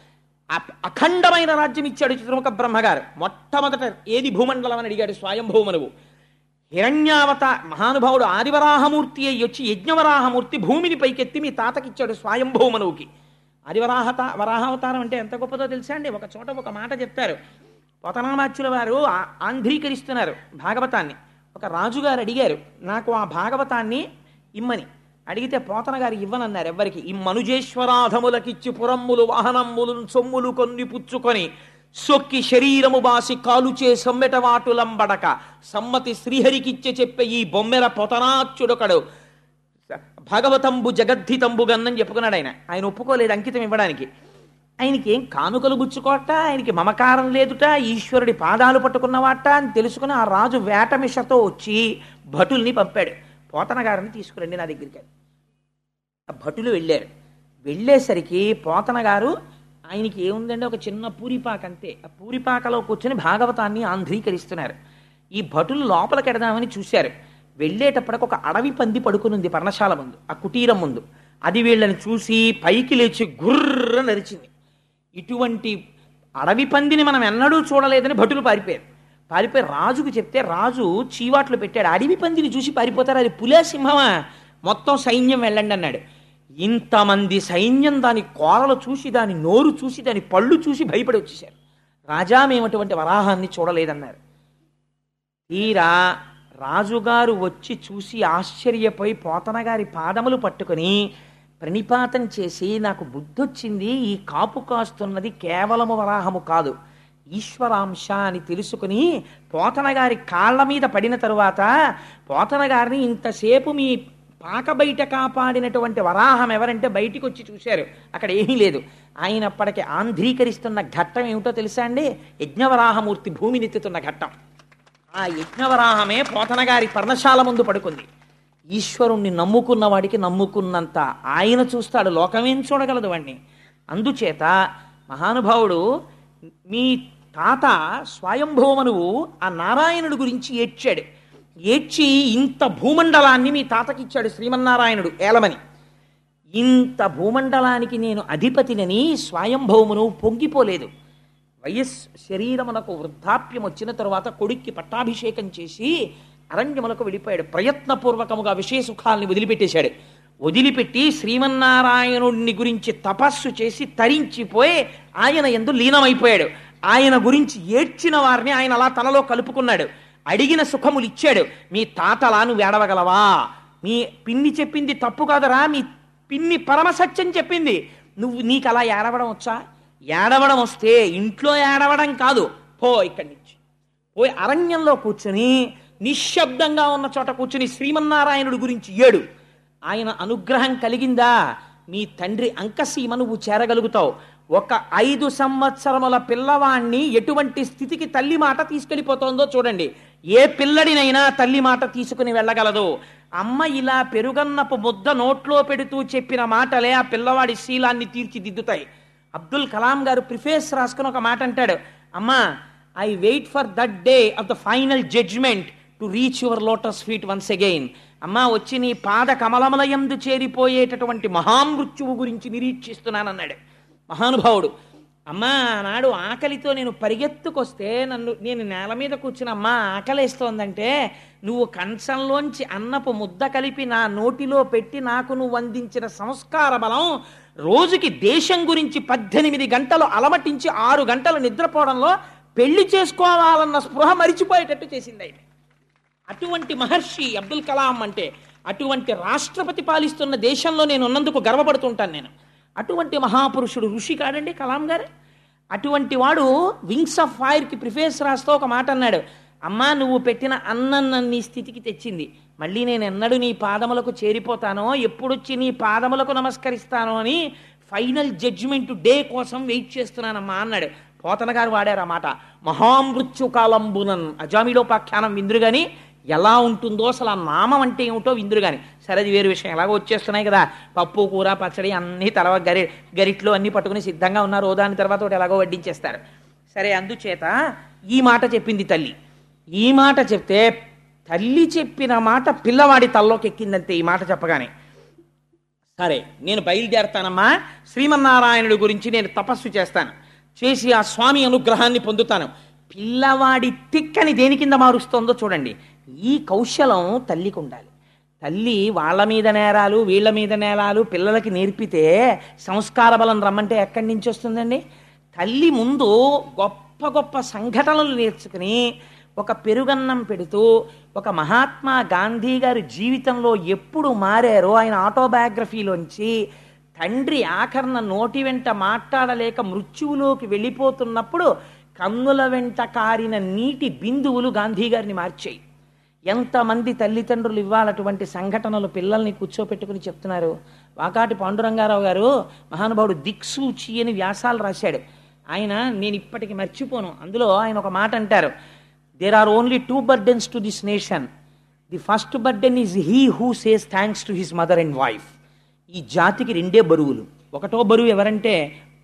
అఖండమైన రాజ్యం ఇచ్చాడు చిత్రముఖ బ్రహ్మగారు. మొట్టమొదట ఏది భూమండలం అని అడిగాడు స్వయంభవమనువు. హిరణ్యావత మహానుభావుడు ఆదివరాహమూర్తి అయ్యి వచ్చి యజ్ఞవరాహమూర్తి భూమిని పైకెత్తి మీ తాతకిచ్చాడు స్వయంభవమనువుకి. ఆదివరాహత వరాహావతారం అంటే ఎంత గొప్పదో తెలుసా అండి. ఒక చోట ఒక మాట చెప్తారు. పోతనామాచ్యుల వారు ఆంధ్రీకరిస్తున్నారు భాగవతాన్ని. ఒక రాజుగారు అడిగారు, నాకు ఆ భాగవతాన్ని ఇమ్మని. అడిగితే పోతన గారు ఇవ్వనన్నారు ఎవ్వరికి. ఈ మనుజేశ్వరాధములకిచ్చి పురమ్ములు వాహనమ్ములు సొమ్ములు కొన్ని పుచ్చుకొని సొక్కి శరీరము బాసి కాలుచే సొమ్మెటవాటులంబడక సమ్మతి శ్రీహరికిచ్చే చెప్పే ఈ బొమ్మెల పోతనాచ్యుడొకడు భాగవతంబు జగద్ధితంబు గన్నని చెప్పుకున్నాడు ఆయన. ఆయన ఒప్పుకోలేదు అంకితం ఇవ్వడానికి. ఆయనకి ఏం కానుకలు గుచ్చుకోట, ఆయనకి మమకారం లేదుట, ఈశ్వరుడి పాదాలు పట్టుకున్నవాట అని తెలుసుకుని ఆ రాజు వేటమిషతో వచ్చి భటుల్ని పంపాడు. పోతన గారిని తీసుకురండి నా దగ్గరికి. ఆ భటులు వెళ్ళారు. వెళ్ళేసరికి పోతన గారు ఆయనకి ఏముందంటే ఒక చిన్న పూరిపాక అంతే. ఆ పూరిపాకలో కూర్చొని భాగవతాన్ని ఆంధ్రీకరిస్తున్నారు. ఈ భటులు లోపలికి ఎడదామని చూశారు. వెళ్ళేటప్పటికి ఒక అడవి పంది పడుకునుంది పర్ణశాల ముందు, ఆ కుటీరం ముందు. అది వీళ్ళని చూసి పైకి లేచి గుర్ర నరిచింది. ఇటువంటి అడవి పందిని మనం ఎన్నడూ చూడలేదని భటులు పారిపోయారు. పారిపోయి రాజుకు చెప్తే రాజు చీవాట్లు పెట్టాడు. అడవి పందిని చూసి పారిపోతారు, అది పులే సింహమా, మొత్తం సైన్యం వెళ్ళండి అన్నాడు. ఇంతమంది సైన్యం దాని కోరలు చూసి, దాని నోరు చూసి, దాని పళ్ళు చూసి భయపడి వచ్చేసారు. రాజా, మేము అటువంటి వరాహాన్ని చూడలేదన్నారు. తీరా రాజుగారు వచ్చి చూసి ఆశ్చర్యపోయి పోతన గారి పాదములు పట్టుకొని ప్రణిపాతం చేసి, నాకు బుద్ధొచ్చింది, ఈ కాపు కాస్తున్నది కేవలము వరాహము కాదు, ఈశ్వరాంశ అని తెలుసుకుని పోతన గారి కాళ్ళ మీద పడిన తరువాత పోతన గారిని ఇంతసేపు మీ పాక బయట కాపాడినటువంటి వరాహం ఎవరంటే బయటికి వచ్చి చూశారు. అక్కడ ఏమీ లేదు. ఆయన అప్పటికి ఆంధ్రీకరిస్తున్న ఘట్టం ఏమిటో తెలుసా అండి? యజ్ఞవరాహమూర్తి భూమినెత్తుతున్న ఘట్టం. ఆ యజ్ఞవరాహమే పోతన గారి పర్ణశాల ముందు పడుకుంది. ఈశ్వరుణ్ణి నమ్ముకున్న వాడికి నమ్ముకున్నంత ఆయన చూస్తాడు, లోకమేం చూడగలదు వాణ్ణి. అందుచేత మహానుభావుడు మీ తాత స్వయంభూమనువు ఆ నారాయణుడు గురించి ఏడ్చాడు. ఏడ్చి ఇంత భూమండలాన్ని మీ తాతకిచ్చాడు శ్రీమన్నారాయణుడు ఏలమని. ఇంత భూమండలానికి నేను అధిపతినని స్వయంభౌమును పొంగిపోలేదు. వయస్ శరీరమునకు వృద్ధాప్యం వచ్చిన తరువాత కొడుక్కి పట్టాభిషేకం చేసి అరణ్యములకు వెళ్ళిపోయాడు. ప్రయత్నపూర్వకముగా విషయ సుఖాలని వదిలిపెట్టేశాడు. వదిలిపెట్టి శ్రీమన్నారాయణుడిని గురించి తపస్సు చేసి తరించిపోయి ఆయన యందు లీనమైపోయాడు. ఆయన గురించి ఏడ్చిన వారిని ఆయన అలా తనలో కలుపుకున్నాడు. అడిగిన సుఖములు ఇచ్చాడు. మీ తాతలా నువ్వు ఏడవగలవా? మీ పిన్ని చెప్పింది తప్పు కాదరా, మీ పిన్ని పరమసత్యం చెప్పింది, నువ్వు నీకు అలా ఏడవడం వచ్చా? ఏడవడం వస్తే ఇంట్లో ఏడవడం కాదు, పో ఇక్కడి నుంచి. పోయి అరణ్యంలో కూర్చుని నిశ్శబ్దంగా ఉన్న చోట కూర్చుని శ్రీమన్నారాయణుడి గురించి ఏడు. ఆయన అనుగ్రహం కలిగిందా, మీ తండ్రి అంకసీమ నువ్వు చేరగలుగుతావు. ఒక ఐదు సంవత్సరముల పిల్లవాణ్ణి ఎటువంటి స్థితికి తల్లి మాట తీసుకెళ్ళిపోతుందో చూడండి. ఏ పిల్లడినైనా తల్లి మాట తీసుకుని వెళ్ళగలదు. అమ్మ ఇలా పెరుగన్నపు ముద్ద నోట్లో పెడుతూ చెప్పిన మాటలే ఆ పిల్లవాడి శీలాన్ని తీర్చిదిద్దుతాయి. అబ్దుల్ కలాం గారు ప్రిఫేస్ రాసుకుని ఒక మాట అంటాడు, అమ్మా, I wait for that day of the final judgment to reach your lotus feet once again. అమ్మా, వచ్చి నీ పాద కమలములయందు చేరిపోయేటటువంటి మహామృత్యువు గురించి నిరీక్షిస్తున్నానన్నాడు మహానుభావుడు. అమ్మా, నాడు ఆకలితో నేను పరిగెత్తుకొస్తే నన్ను నేను నేల మీద కూర్చుని అమ్మా ఆకలేస్తోందంటే నువ్వు కంచంలోంచి అన్నపు ముద్ద కలిపి నా నోటిలో పెట్టి నాకు నువ్వు అందించిన సంస్కార బలం రోజుకి దేశం గురించి పద్దెనిమిది గంటలు అలమటించి ఆరు గంటలు నిద్రపోవడంలో పెళ్లి చేసుకోవాలన్న స్పృహ మరిచిపోయేటట్టు చేసింది ఆయన. అటువంటి మహర్షి అబ్దుల్ కలాం అంటే. అటువంటి రాష్ట్రపతి పాలిస్తున్న దేశంలో నేను ఉన్నందుకు గర్వపడుతుంటాను నేను. అటువంటి మహాపురుషుడు ఋషి కాడండి కలాం గారు. అటువంటి వాడు వింగ్స్ ఆఫ్ ఫైర్కి ప్రిఫేస్ రాస్తూ ఒక మాట అన్నాడు, అమ్మా, నువ్వు పెట్టిన అన్నం నీ స్థితికి తెచ్చింది, మళ్ళీ నేను ఎన్నడూ నీ పాదములకు చేరిపోతానో, ఎప్పుడొచ్చి నీ పాదములకు నమస్కరిస్తానో అని ఫైనల్ జడ్జిమెంట్ డే కోసం వెయిట్ చేస్తున్నానమ్మా అన్నాడు. పోతన గారు వాడారు ఆ మాట. మహామృత్యు కాలంబునన్ అజామిలోపాఖ్యానం విందురు కానీ ఎలా ఉంటుందో అసలు ఆ నామం అంటే ఏమిటో విందురు కానీ. సరే, అది వేరు విషయం. ఎలాగో వచ్చేస్తున్నాయి కదా, పప్పు కూర పచ్చడి అన్నీ తలవ గరి గరిట్లు అన్నీ పట్టుకుని సిద్ధంగా ఉన్నారు. దాని తర్వాత ఒకటి ఎలాగో వడ్డించేస్తారు. సరే, అందుచేత ఈ మాట చెప్పింది తల్లి. ఈ మాట చెప్తే తల్లి చెప్పిన మాట పిల్లవాడి తల్లోకి ఎక్కిందంతే. ఈ మాట చెప్పగానే, సరే నేను బయలుదేరతానమ్మా, శ్రీమన్నారాయణుడి గురించి నేను తపస్సు చేస్తాను, చేసి ఆ స్వామి అనుగ్రహాన్ని పొందుతాను. పిల్లవాడి తిక్కని దేని కింద మారుస్తోందో చూడండి. ఈ కౌశలం తల్లికి ఉండాలి. తల్లి వాళ్ళ మీద నేరాలు వీళ్ళ మీద నేరాలు పిల్లలకి నేర్పితే సంస్కార బలం రమ్మంటే ఎక్కడి నుంచి వస్తుందండి? తల్లి ముందు గొప్ప గొప్ప సంఘటనలు నేర్చుకుని ఒక పెరుగన్నం పెడుతూ ఒక మహాత్మా గాంధీ గారి జీవితంలో ఎప్పుడు మారారో ఆయన ఆటోబయోగ్రఫీలోంచి తండ్రి ఆఖరణ నోటి వెంట మాట్లాడలేక మృత్యువులోకి వెళ్ళిపోతున్నప్పుడు కన్నుల వెంట కారిన నీటి బిందువులు గాంధీ గారిని మార్చాయి. ఎంతమంది తల్లిదండ్రులు ఇవ్వాలటువంటి సంఘటనలు పిల్లల్ని కూర్చోపెట్టుకుని చెప్తున్నారు. వాకాటి పాండురంగారావు గారు మహానుభావుడు దిక్సూచి అని వ్యాసాలు రాశాడు. ఆయన నేను ఇప్పటికి మర్చిపోను. అందులో ఆయన ఒక మాట అంటారు, there are only two burdens to this nation. The first burden is he who says thanks to his mother and wife. ఈ జాతికి రెండే బరువులు. ఒకటో బరువు ఎవరంటే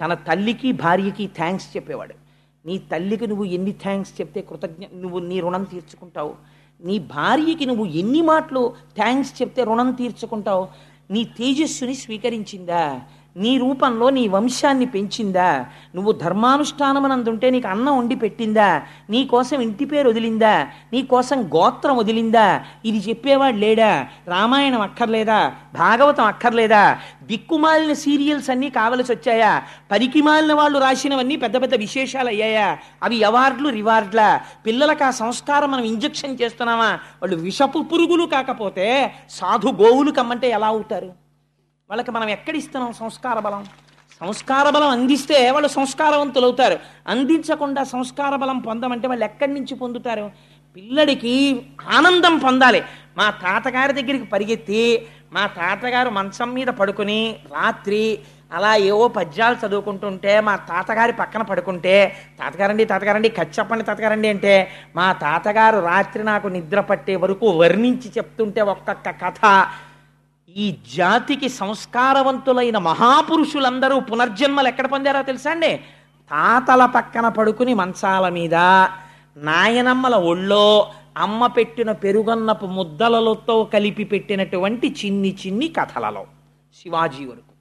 తన తల్లికి భార్యకి థ్యాంక్స్ చెప్పేవాడు. నీ తల్లికి నువ్వు ఎన్ని థ్యాంక్స్ చెప్తే కృతజ్ఞ నువ్వు నీ రుణం తీర్చుకుంటావు, నీ భార్యకి నువ్వు ఎన్ని మాటలు థ్యాంక్స్ చెప్తే రుణం తీర్చుకుంటావు. నీ తేజస్సుని స్వీకరించిందా, నీ రూపంలో నీ వంశాన్ని పెంచిందా, నువ్వు ధర్మానుష్ఠానమనందుంటే నీకు అన్నం వండి పెట్టిందా, నీ కోసం ఇంటి పేరు వదిలిందా, నీ కోసం గోత్రం వదిలిందా, ఇది చెప్పేవాడు లేడా? రామాయణం అక్కర్లేదా, భాగవతం అక్కర్లేదా, దిక్కుమాలిన సీరియల్స్ అన్నీ కావలసి వచ్చాయా, పనికిమాలిన వాళ్ళు రాసినవన్నీ పెద్ద పెద్ద విశేషాలు అయ్యాయా, అవి అవార్డులు రివార్డులా? పిల్లలకు ఆ సంస్కారం మనం ఇంజెక్షన్ చేస్తున్నామా? వాళ్ళు విషపు పురుగులు కాకపోతే సాధు గోవులు కమ్మంటే ఎలా అవుతారు? వాళ్ళకి మనం ఎక్కడిస్తున్నాం సంస్కార బలం? సంస్కార బలం అందిస్తే వాళ్ళు సంస్కారవంతులు అవుతారు. అందించకుండా సంస్కార బలం పొందమంటే వాళ్ళు ఎక్కడి నుంచి పొందుతారు? పిల్లడికి ఆనందం పొందాలి. మా తాతగారి దగ్గరికి పరిగెత్తి మా తాతగారు మంచం మీద పడుకుని రాత్రి అలా ఏవో పద్యాలు చదువుకుంటుంటే మా తాతగారి పక్కన పడుకుంటే, తాతగారండి తాతగారండి కథ చెప్పండి తాతగారండి అంటే, మా తాతగారు రాత్రి నాకు నిద్ర పట్టే వరకు వర్ణించి చెప్తుంటే ఒక్కొక్క కథ. ఈ జాతికి సంస్కారవంతులైన మహాపురుషులందరూ పునర్జన్మలు ఎక్కడ పొందారో తెలుసా అండి? తాతల పక్కన పడుకుని మంచాల మీద, నాయనమ్మల ఒళ్ళో అమ్మ పెట్టిన పెరుగన్నపు ముద్దలతో కలిపి పెట్టినటువంటి చిన్ని చిన్ని కథలలో శివాజీ వరకు.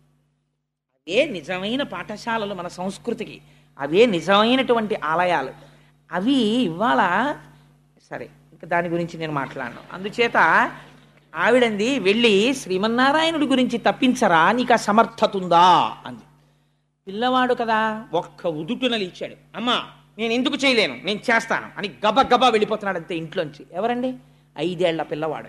అవే నిజమైన పాఠశాలలు మన సంస్కృతికి, అవే నిజమైనటువంటి ఆలయాలు. అవి ఇవాళ సరే, ఇంకా దాని గురించి నేను మాట్లాడను. అందుచేత ఆవిడంది వెళ్ళి శ్రీమన్నారాయణుడి గురించి తప్పించరా, నీకు ఆ సమర్థత ఉందా అంది. పిల్లవాడు కదా, ఒక్క ఉదుటున లేచాడు. అమ్మా నేను ఎందుకు చేయలేను, నేను చేస్తాను అని గబ గబా వెళ్ళిపోతున్నాడు అంతే ఇంట్లోంచి. ఎవరండి? ఐదేళ్ల పిల్లవాడు.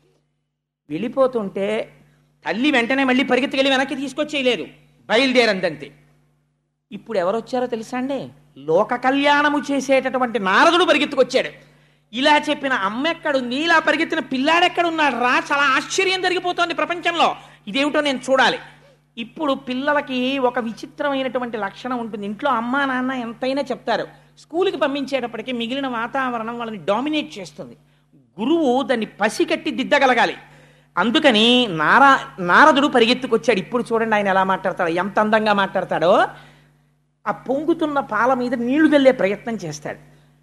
వెళ్ళిపోతుంటే తల్లి వెంటనే మళ్ళీ పరిగెత్తుకెళ్ళి వెనక్కి తీసుకొచ్చేయలేదు, బయలుదేరందంతే. ఇప్పుడు ఎవరు వచ్చారో తెలుసా అండి? లోక కళ్యాణము చేసేటటువంటి నారదుడు పరిగెత్తుకొచ్చాడు. ఇలా చెప్పిన అమ్మ ఎక్కడుంది, ఇలా పరిగెత్తిన పిల్లాడెక్కడున్నాడు రా? చాలా ఆశ్చర్యం జరిగిపోతోంది ప్రపంచంలో. ఇదేమిటో నేను చూడాలి. ఇప్పుడు పిల్లలకి ఒక విచిత్రమైనటువంటి లక్షణం ఉంటుంది. ఇంట్లో అమ్మా నాన్న ఎంతైనా చెప్తారు, స్కూల్కి పంపించేటప్పటికి మిగిలిన వాతావరణం వాళ్ళని డామినేట్ చేస్తుంది. గురువు దాన్ని పసికట్టి దిద్దగలగాలి. అందుకని నారా నారదుడు పరిగెత్తుకొచ్చాడు. ఇప్పుడు చూడండి ఆయన ఎలా మాట్లాడతాడో, ఎంత అందంగా మాట్లాడతాడో. ఆ పొంగుతున్న పాల మీద నీళ్లు చల్లే ప్రయత్నం చేస్తాడు.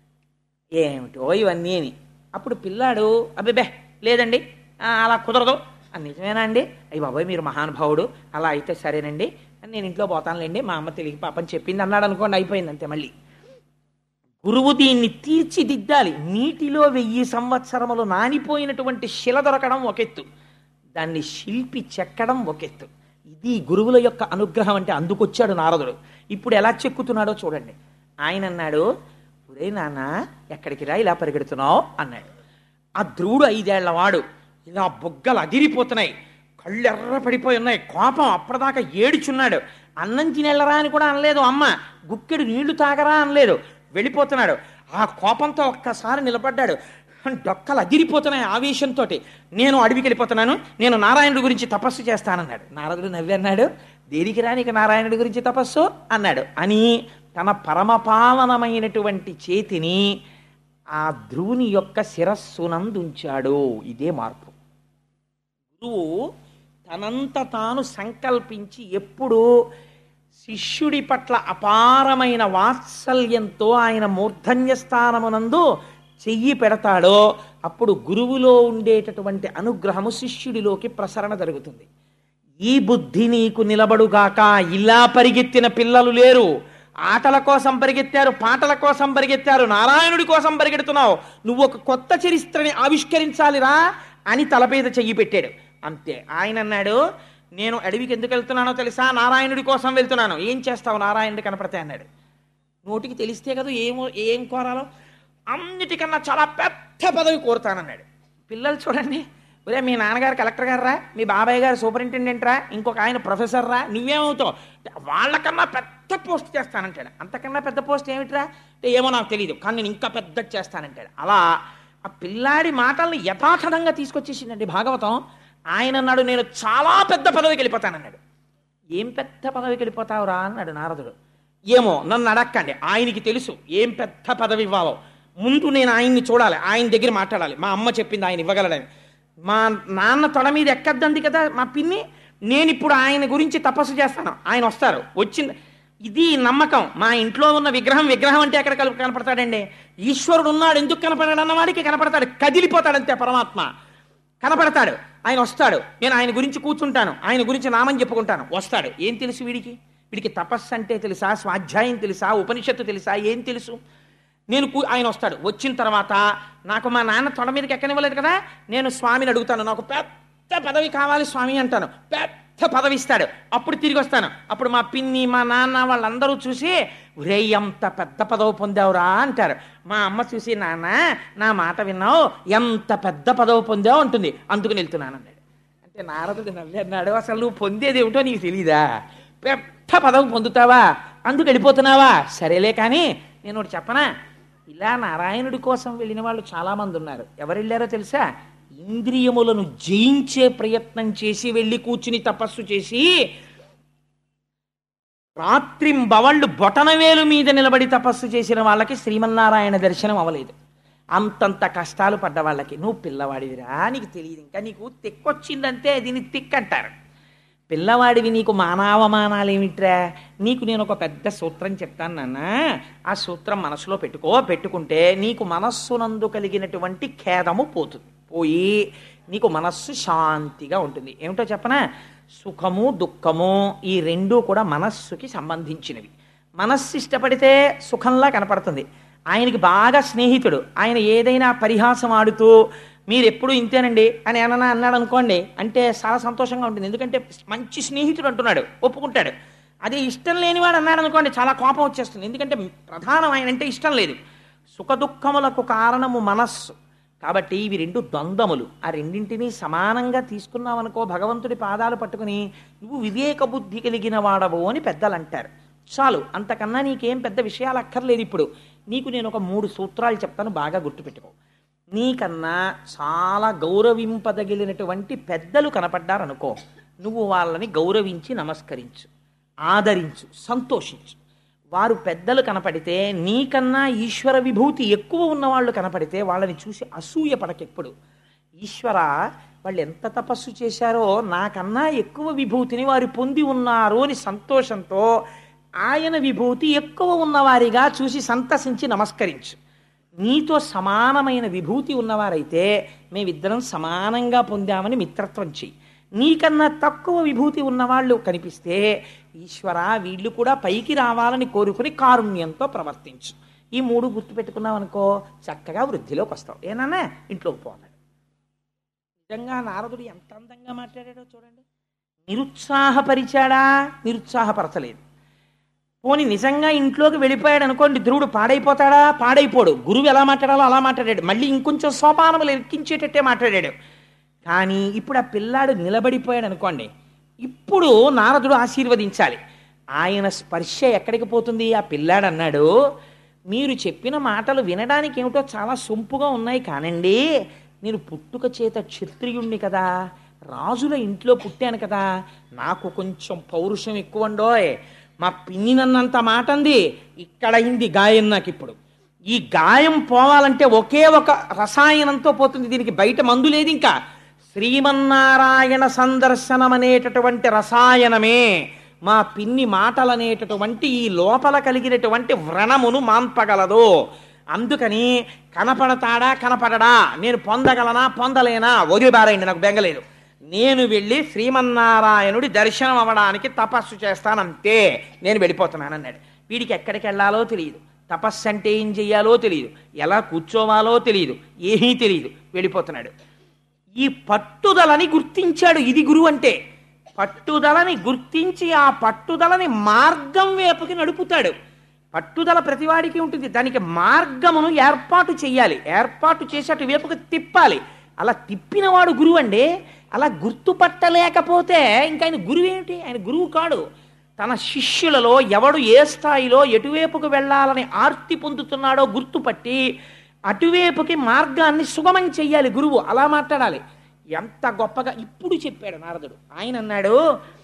ఏమిటో ఇవన్నీ అని. అప్పుడు పిల్లాడు అబ్బే లేదండి అలా కుదరదు అని. నిజమేనా అండి? అయ్యి బాబాయ్ మీరు మహానుభావుడు, అలా అయితే సరేనండి నేను ఇంట్లో పోతానులేండి, మా అమ్మ తెలియక పాపని చెప్పింది అన్నాడు అనుకోండి, అయిపోయింది అంతే. మళ్ళీ గురువు దీన్ని తీర్చిదిద్దాలి. నీటిలో వెయ్యి సంవత్సరములు నానిపోయినటువంటి శిల దొరకడం ఒకెత్తు, దాన్ని శిల్పి చెక్కడం ఒకెత్తు. ఇది గురువుల యొక్క అనుగ్రహం అంటే. అందుకొచ్చాడు నారదుడు. ఇప్పుడు ఎలా చెక్కుతున్నాడో చూడండి. ఆయన అన్నాడు, ఒరే నాన్న ఎక్కడికి రా ఇలా పరిగెడుతున్నావు అన్నాడు. ఆ ధ్రువుడు ఐదేళ్ల వాడు, ఇలా బొగ్గలు అదిరిపోతున్నాయి, కళ్ళు ఎర్ర పడిపోయి ఉన్నాయి, కోపం అప్పటిదాకా ఏడుచున్నాడు. అన్నం తినేళ్ళరా అని కూడా అనలేదు అమ్మ, గుక్కెడు నీళ్లు తాగరా అనలేదు. వెళ్ళిపోతున్నాడు. ఆ కోపంతో ఒక్కసారి నిలబడ్డాడు. డొక్కలు అదిరిపోతున్నాయి ఆవేశంతో. నేను అడవికి వెళ్ళిపోతున్నాను, నేను నారాయణుడి గురించి తపస్సు చేస్తానన్నాడు. నారదుడు నవ్వి అన్నాడు, దేనికి రా నీకు నారాయణుడి గురించి తపస్సు అన్నాడు. అని తన పరమపావనమైనటువంటి చేతిని ఆ ధ్రువుని యొక్క శిరస్సునందుంచాడు. ఇదే మార్పు. గురువు తనంత తాను సంకల్పించి ఎప్పుడు శిష్యుడి పట్ల అపారమైన వాత్సల్యంతో ఆయన మూర్ధన్య స్థానమునందు చెయ్యి పెడతాడో అప్పుడు గురువులో ఉండేటటువంటి అనుగ్రహము శిష్యుడిలోకి ప్రసరణ జరుగుతుంది. ఈ బుద్ధి నీకు నిలబడుగాక. ఇలా పరిగెత్తిన పిల్లలు లేరు. ఆటల కోసం పరిగెత్తారు, పాటల కోసం పరిగెత్తారు, నారాయణుడి కోసం పరిగెడుతున్నావు. నువ్వు ఒక కొత్త చరిత్రని ఆవిష్కరించాలిరా అని తలపేద చెయ్యి పెట్టాడు. అంతే. ఆయన అన్నాడు, నేను అడవికి ఎందుకు వెళ్తున్నానో తెలుసా? నారాయణుడి కోసం వెళ్తున్నాను. ఏం చేస్తావు నారాయణుడి కనపడితే అన్నాడు. నోటికి తెలిస్తే కదా ఏమో ఏం కోరాలో. అన్నిటికన్నా చాలా పెద్ద పదవి కోరుతానన్నాడు. పిల్లలు చూడండి, ఒరే మీ నాన్నగారు కలెక్టర్ గారు రా, మీ బాబాయ్ గారు సూపరింటెండెంట్ రా, ఇంకొక ఆయన ప్రొఫెసర్ రా, నువ్వేమవుతావు? వాళ్ళకన్నా పెద్ద పోస్ట్ చేస్తానంటాడు. అంతకన్నా పెద్ద పోస్ట్ ఏమిట్రా అంటే ఏమో నాకు తెలియదు, కానీ నేను ఇంకా పెద్ద చేస్తానంటాడు. అలా ఆ పిల్లాడి మాటల్ని యథాతథంగా తీసుకొచ్చేసిందండి భాగవతం. ఆయన అన్నాడు, నేను చాలా పెద్ద పదవికి వెళ్ళిపోతానన్నాడు. ఏం పెద్ద పదవికి వెళ్ళిపోతావురా అన్నాడు నారదుడు. ఏమో నన్ను అడక్కండి, ఆయనకి తెలుసు ఏం పెద్ద పదవి ఇవ్వాలో. ముందు నేను ఆయన్ని చూడాలి, ఆయన దగ్గర మాట్లాడాలి. మా అమ్మ చెప్పింది ఆయన ఇవ్వగలడని. మా నాన్న తొడ మీద ఎక్కద్దంది కదా మా పిన్ని, నేను ఇప్పుడు ఆయన గురించి తపస్సు చేస్తాను. ఆయన వస్తారు, వచ్చింది ఇది నమ్మకం. మా ఇంట్లో ఉన్న విగ్రహం విగ్రహం అంటే ఎక్కడ కలు కనపడతాడండి? ఈశ్వరుడు ఉన్నాడు ఎందుకు కనపడాడు అన్న వాడికి కనపడతాడు, కదిలిపోతాడంతే పరమాత్మ. కనపడతాడు, ఆయన వస్తాడు, నేను ఆయన గురించి కూర్చుంటాను, ఆయన గురించి నామని చెప్పుకుంటాను, వస్తాడు. ఏం తెలుసు వీడికి? వీడికి తపస్సు అంటే తెలుసా, స్వాధ్యాయం తెలుసా, ఉపనిషత్తు తెలుసా, ఏం తెలుసు? నేను కూ ఆయన వస్తాడు. వచ్చిన తర్వాత నాకు మా నాన్న తొడ మీదకి ఎక్కనివ్వలేదు కదా, నేను స్వామిని అడుగుతాను, నాకు పెద్ద పదవి కావాలి స్వామి అంటాను, పెద్ద పదవి ఇస్తాడు. అప్పుడు తిరిగి వస్తాను. అప్పుడు మా పిన్ని మా నాన్న వాళ్ళందరూ చూసి ఒరే ఎంత పెద్ద పదవి పొందావురా అంటారు. మా అమ్మ చూసి నాన్న నా మాట విన్నావు, ఎంత పెద్ద పదవి పొందావు అంటుంది, అందుకుని వెళ్తున్నాను అన్నాడు. అంటే నారదుడు నవ్వి అన్నాడు, అసలు నువ్వు పొందేది ఏమిటో నీకు తెలీదా? పెద్ద పదవి పొందుతావా, అందుకు వెళ్ళిపోతున్నావా? సరేలే కానీ నేను ఒకటి చెప్పనా, ఇలా నారాయణుడి కోసం వెళ్ళిన వాళ్ళు చాలామంది ఉన్నారు. ఎవరు వెళ్ళారో తెలుసా? ఇంద్రియములను జయించే ప్రయత్నం చేసి వెళ్ళి కూర్చుని తపస్సు చేసి రాత్రింబవళ్ళు బొటనవేలు మీద నిలబడి తపస్సు చేసిన వాళ్ళకి శ్రీమన్నారాయణ దర్శనం అవ్వలేదు. అంతంత కష్టాలు పడ్డ వాళ్ళకి. నువ్వు పిల్లవాడివిరా, నీకు తెలియదు, ఇంకా నీకు తిక్కొచ్చిందంటే దీన్ని తిక్కంటారు. పిల్లవాడివి, నీకు మానవమానాలు ఏమిట్రా? నీకు నేను ఒక పెద్ద సూత్రం చెప్తాను నాన్న, ఆ సూత్రం మనసులో పెట్టుకో. పెట్టుకుంటే నీకు మనస్సునందు కలిగినటువంటి ఖేదము పోతుంది, పోయి నీకు మనస్సు శాంతిగా ఉంటుంది. ఏమిటో చెప్పనా? సుఖము దుఃఖము ఈ రెండూ కూడా మనస్సుకి సంబంధించినవి. మనస్సు ఇష్టపడితే సుఖంలా కనపడుతుంది. ఆయనకి బాగా స్నేహితుడు, ఆయన ఏదైనా పరిహాసం ఆడుతూ మీరు ఎప్పుడు ఇంతేనండి అని ఏమన్నా అన్నాడు అనుకోండి, అంటే చాలా సంతోషంగా ఉంటుంది. ఎందుకంటే మంచి స్నేహితుడు అంటున్నాడు, ఒప్పుకుంటాడు. అదే ఇష్టం లేనివాడు అన్నాడు అనుకోండి, చాలా కోపం వచ్చేస్తుంది. ఎందుకంటే ప్రధానం ఆయన అంటే ఇష్టం లేదు. సుఖ దుఃఖములకు కారణము మనస్సు. కాబట్టి ఇవి రెండు ద్వంద్వములు. ఆ రెండింటినీ సమానంగా తీసుకున్నావనుకో, భగవంతుడి పాదాలు పట్టుకుని నువ్వు వివేక బుద్ధి కలిగిన వాడవు అని పెద్దలు అంటారు. చాలు, అంతకన్నా నీకేం పెద్ద విషయాలు అక్కర్లేదు. ఇప్పుడు నీకు నేను ఒక మూడు సూత్రాలు చెప్తాను, బాగా గుర్తుపెట్టుకో. నీకన్నా చాలా గౌరవింపదగిలినటువంటి పెద్దలు కనపడ్డారనుకో, నువ్వు వాళ్ళని గౌరవించి నమస్కరించు, ఆదరించు, సంతోషించు. వారు పెద్దలు కనపడితే, నీకన్నా ఈశ్వర విభూతి ఎక్కువ ఉన్నవాళ్ళు కనపడితే వాళ్ళని చూసి అసూయ పడకెప్పుడు. ఈశ్వర, వాళ్ళు ఎంత తపస్సు చేశారో, నాకన్నా ఎక్కువ విభూతిని వారు పొంది ఉన్నారు అని సంతోషంతో ఆయన విభూతి ఎక్కువ ఉన్నవారిగా చూసి సంతసించి నమస్కరించు. నీతో సమానమైన విభూతి ఉన్నవారైతే మేమిద్దరం సమానంగా పొందామని మిత్రత్వం చెయ్యి. నీకన్నా తక్కువ విభూతి ఉన్నవాళ్ళు కనిపిస్తే, ఈశ్వర వీళ్ళు కూడా పైకి రావాలని కోరుకుని కారుణ్యంతో ప్రవర్తించు. ఈ మూడు గుర్తుపెట్టుకున్నావు అనుకో, చక్కగా వృద్ధిలోకి వస్తావు. ఏనన్నా ఇంట్లోకి పోతాడు. నిజంగా నారదుడు ఎంత అందంగా మాట్లాడాడో చూడండి. నిరుత్సాహపరిచాడా? నిరుత్సాహపరచలేదు. పోని నిజంగా ఇంట్లోకి వెళ్ళిపోయాడు అనుకోండి, ధ్రువుడు పాడైపోతాడా? పాడైపోడు. గురువు ఎలా మాట్లాడాలో అలా మాట్లాడాడు. మళ్ళీ ఇంకొంచెం సోపానములు ఎక్కించేటట్టే మాట్లాడాడు. కానీ ఇప్పుడు ఆ పిల్లాడు నిలబడిపోయాడు అనుకోండి, ఇప్పుడు నారదుడు ఆశీర్వదించాలి. ఆయన స్పర్శ ఎక్కడికి పోతుంది? ఆ పిల్లాడు అన్నాడు, మీరు చెప్పిన మాటలు వినడానికి ఏమిటో చాలా సొంపుగా ఉన్నాయి కానండి, నేను పుట్టుక చేత క్షత్రియుణ్ణి కదా, రాజుల ఇంట్లో పుట్టాను కదా, నాకు కొంచెం పౌరుషం ఎక్కువండోయ్. మా పిన్ని నన్నంత మాట అంది, ఇక్కడ అయింది గాయం. నాకు ఇప్పుడు ఈ గాయం పోవాలంటే ఒకే ఒక రసాయనంతో పోతుంది, దీనికి బయట మందు లేదు. ఇంకా శ్రీమన్నారాయణ సందర్శనం అనేటటువంటి రసాయనమే మా పిన్ని మాటలనేటటువంటి ఈ లోపల కలిగినటువంటి వ్రణమును మాన్పగలదు. అందుకని కనపడతాడా కనపడడా, నేను పొందగలనా పొందలేనా వదిలిబారేయండి, నాకు బెంగలేదు. నేను వెళ్ళి శ్రీమన్నారాయణుడి దర్శనం అవ్వడానికి తపస్సు చేస్తానంతే, నేను వెళ్ళిపోతున్నాను అన్నాడు. వీడికి ఎక్కడికి వెళ్ళాలో తెలియదు, తపస్సు అంటే ఏం చెయ్యాలో తెలియదు, ఎలా కూర్చోవాలో తెలియదు, ఏమీ తెలియదు, వెళ్ళిపోతున్నాడు. ఈ పట్టుదలని గుర్తించాడు. ఇది గురువు అంటే. పట్టుదలని గుర్తించి ఆ పట్టుదలని మార్గం వైపుకి నడుపుతాడు. పట్టుదల ప్రతివాడికి ఉంటుంది, దానికి మార్గమును ఏర్పాటు చెయ్యాలి, ఏర్పాటు చేసి అటు వైపుకి తిప్పాలి. అలా తిప్పినవాడు గురువు అండి. అలా గుర్తుపట్టలేకపోతే ఇంకా ఆయన గురువు ఏమిటి? ఆయన గురువు కాడు. తన శిష్యులలో ఎవడు ఏ స్థాయిలో ఎటువైపుకు వెళ్ళాలని ఆర్తి పొందుతున్నాడో గుర్తుపట్టి అటువైపుకి మార్గాన్ని సుగమం చెయ్యాలి గురువు. అలా మాట్లాడాలి. ఎంత గొప్పగా ఇప్పుడు చెప్పాడు నారదుడు. ఆయన అన్నాడు,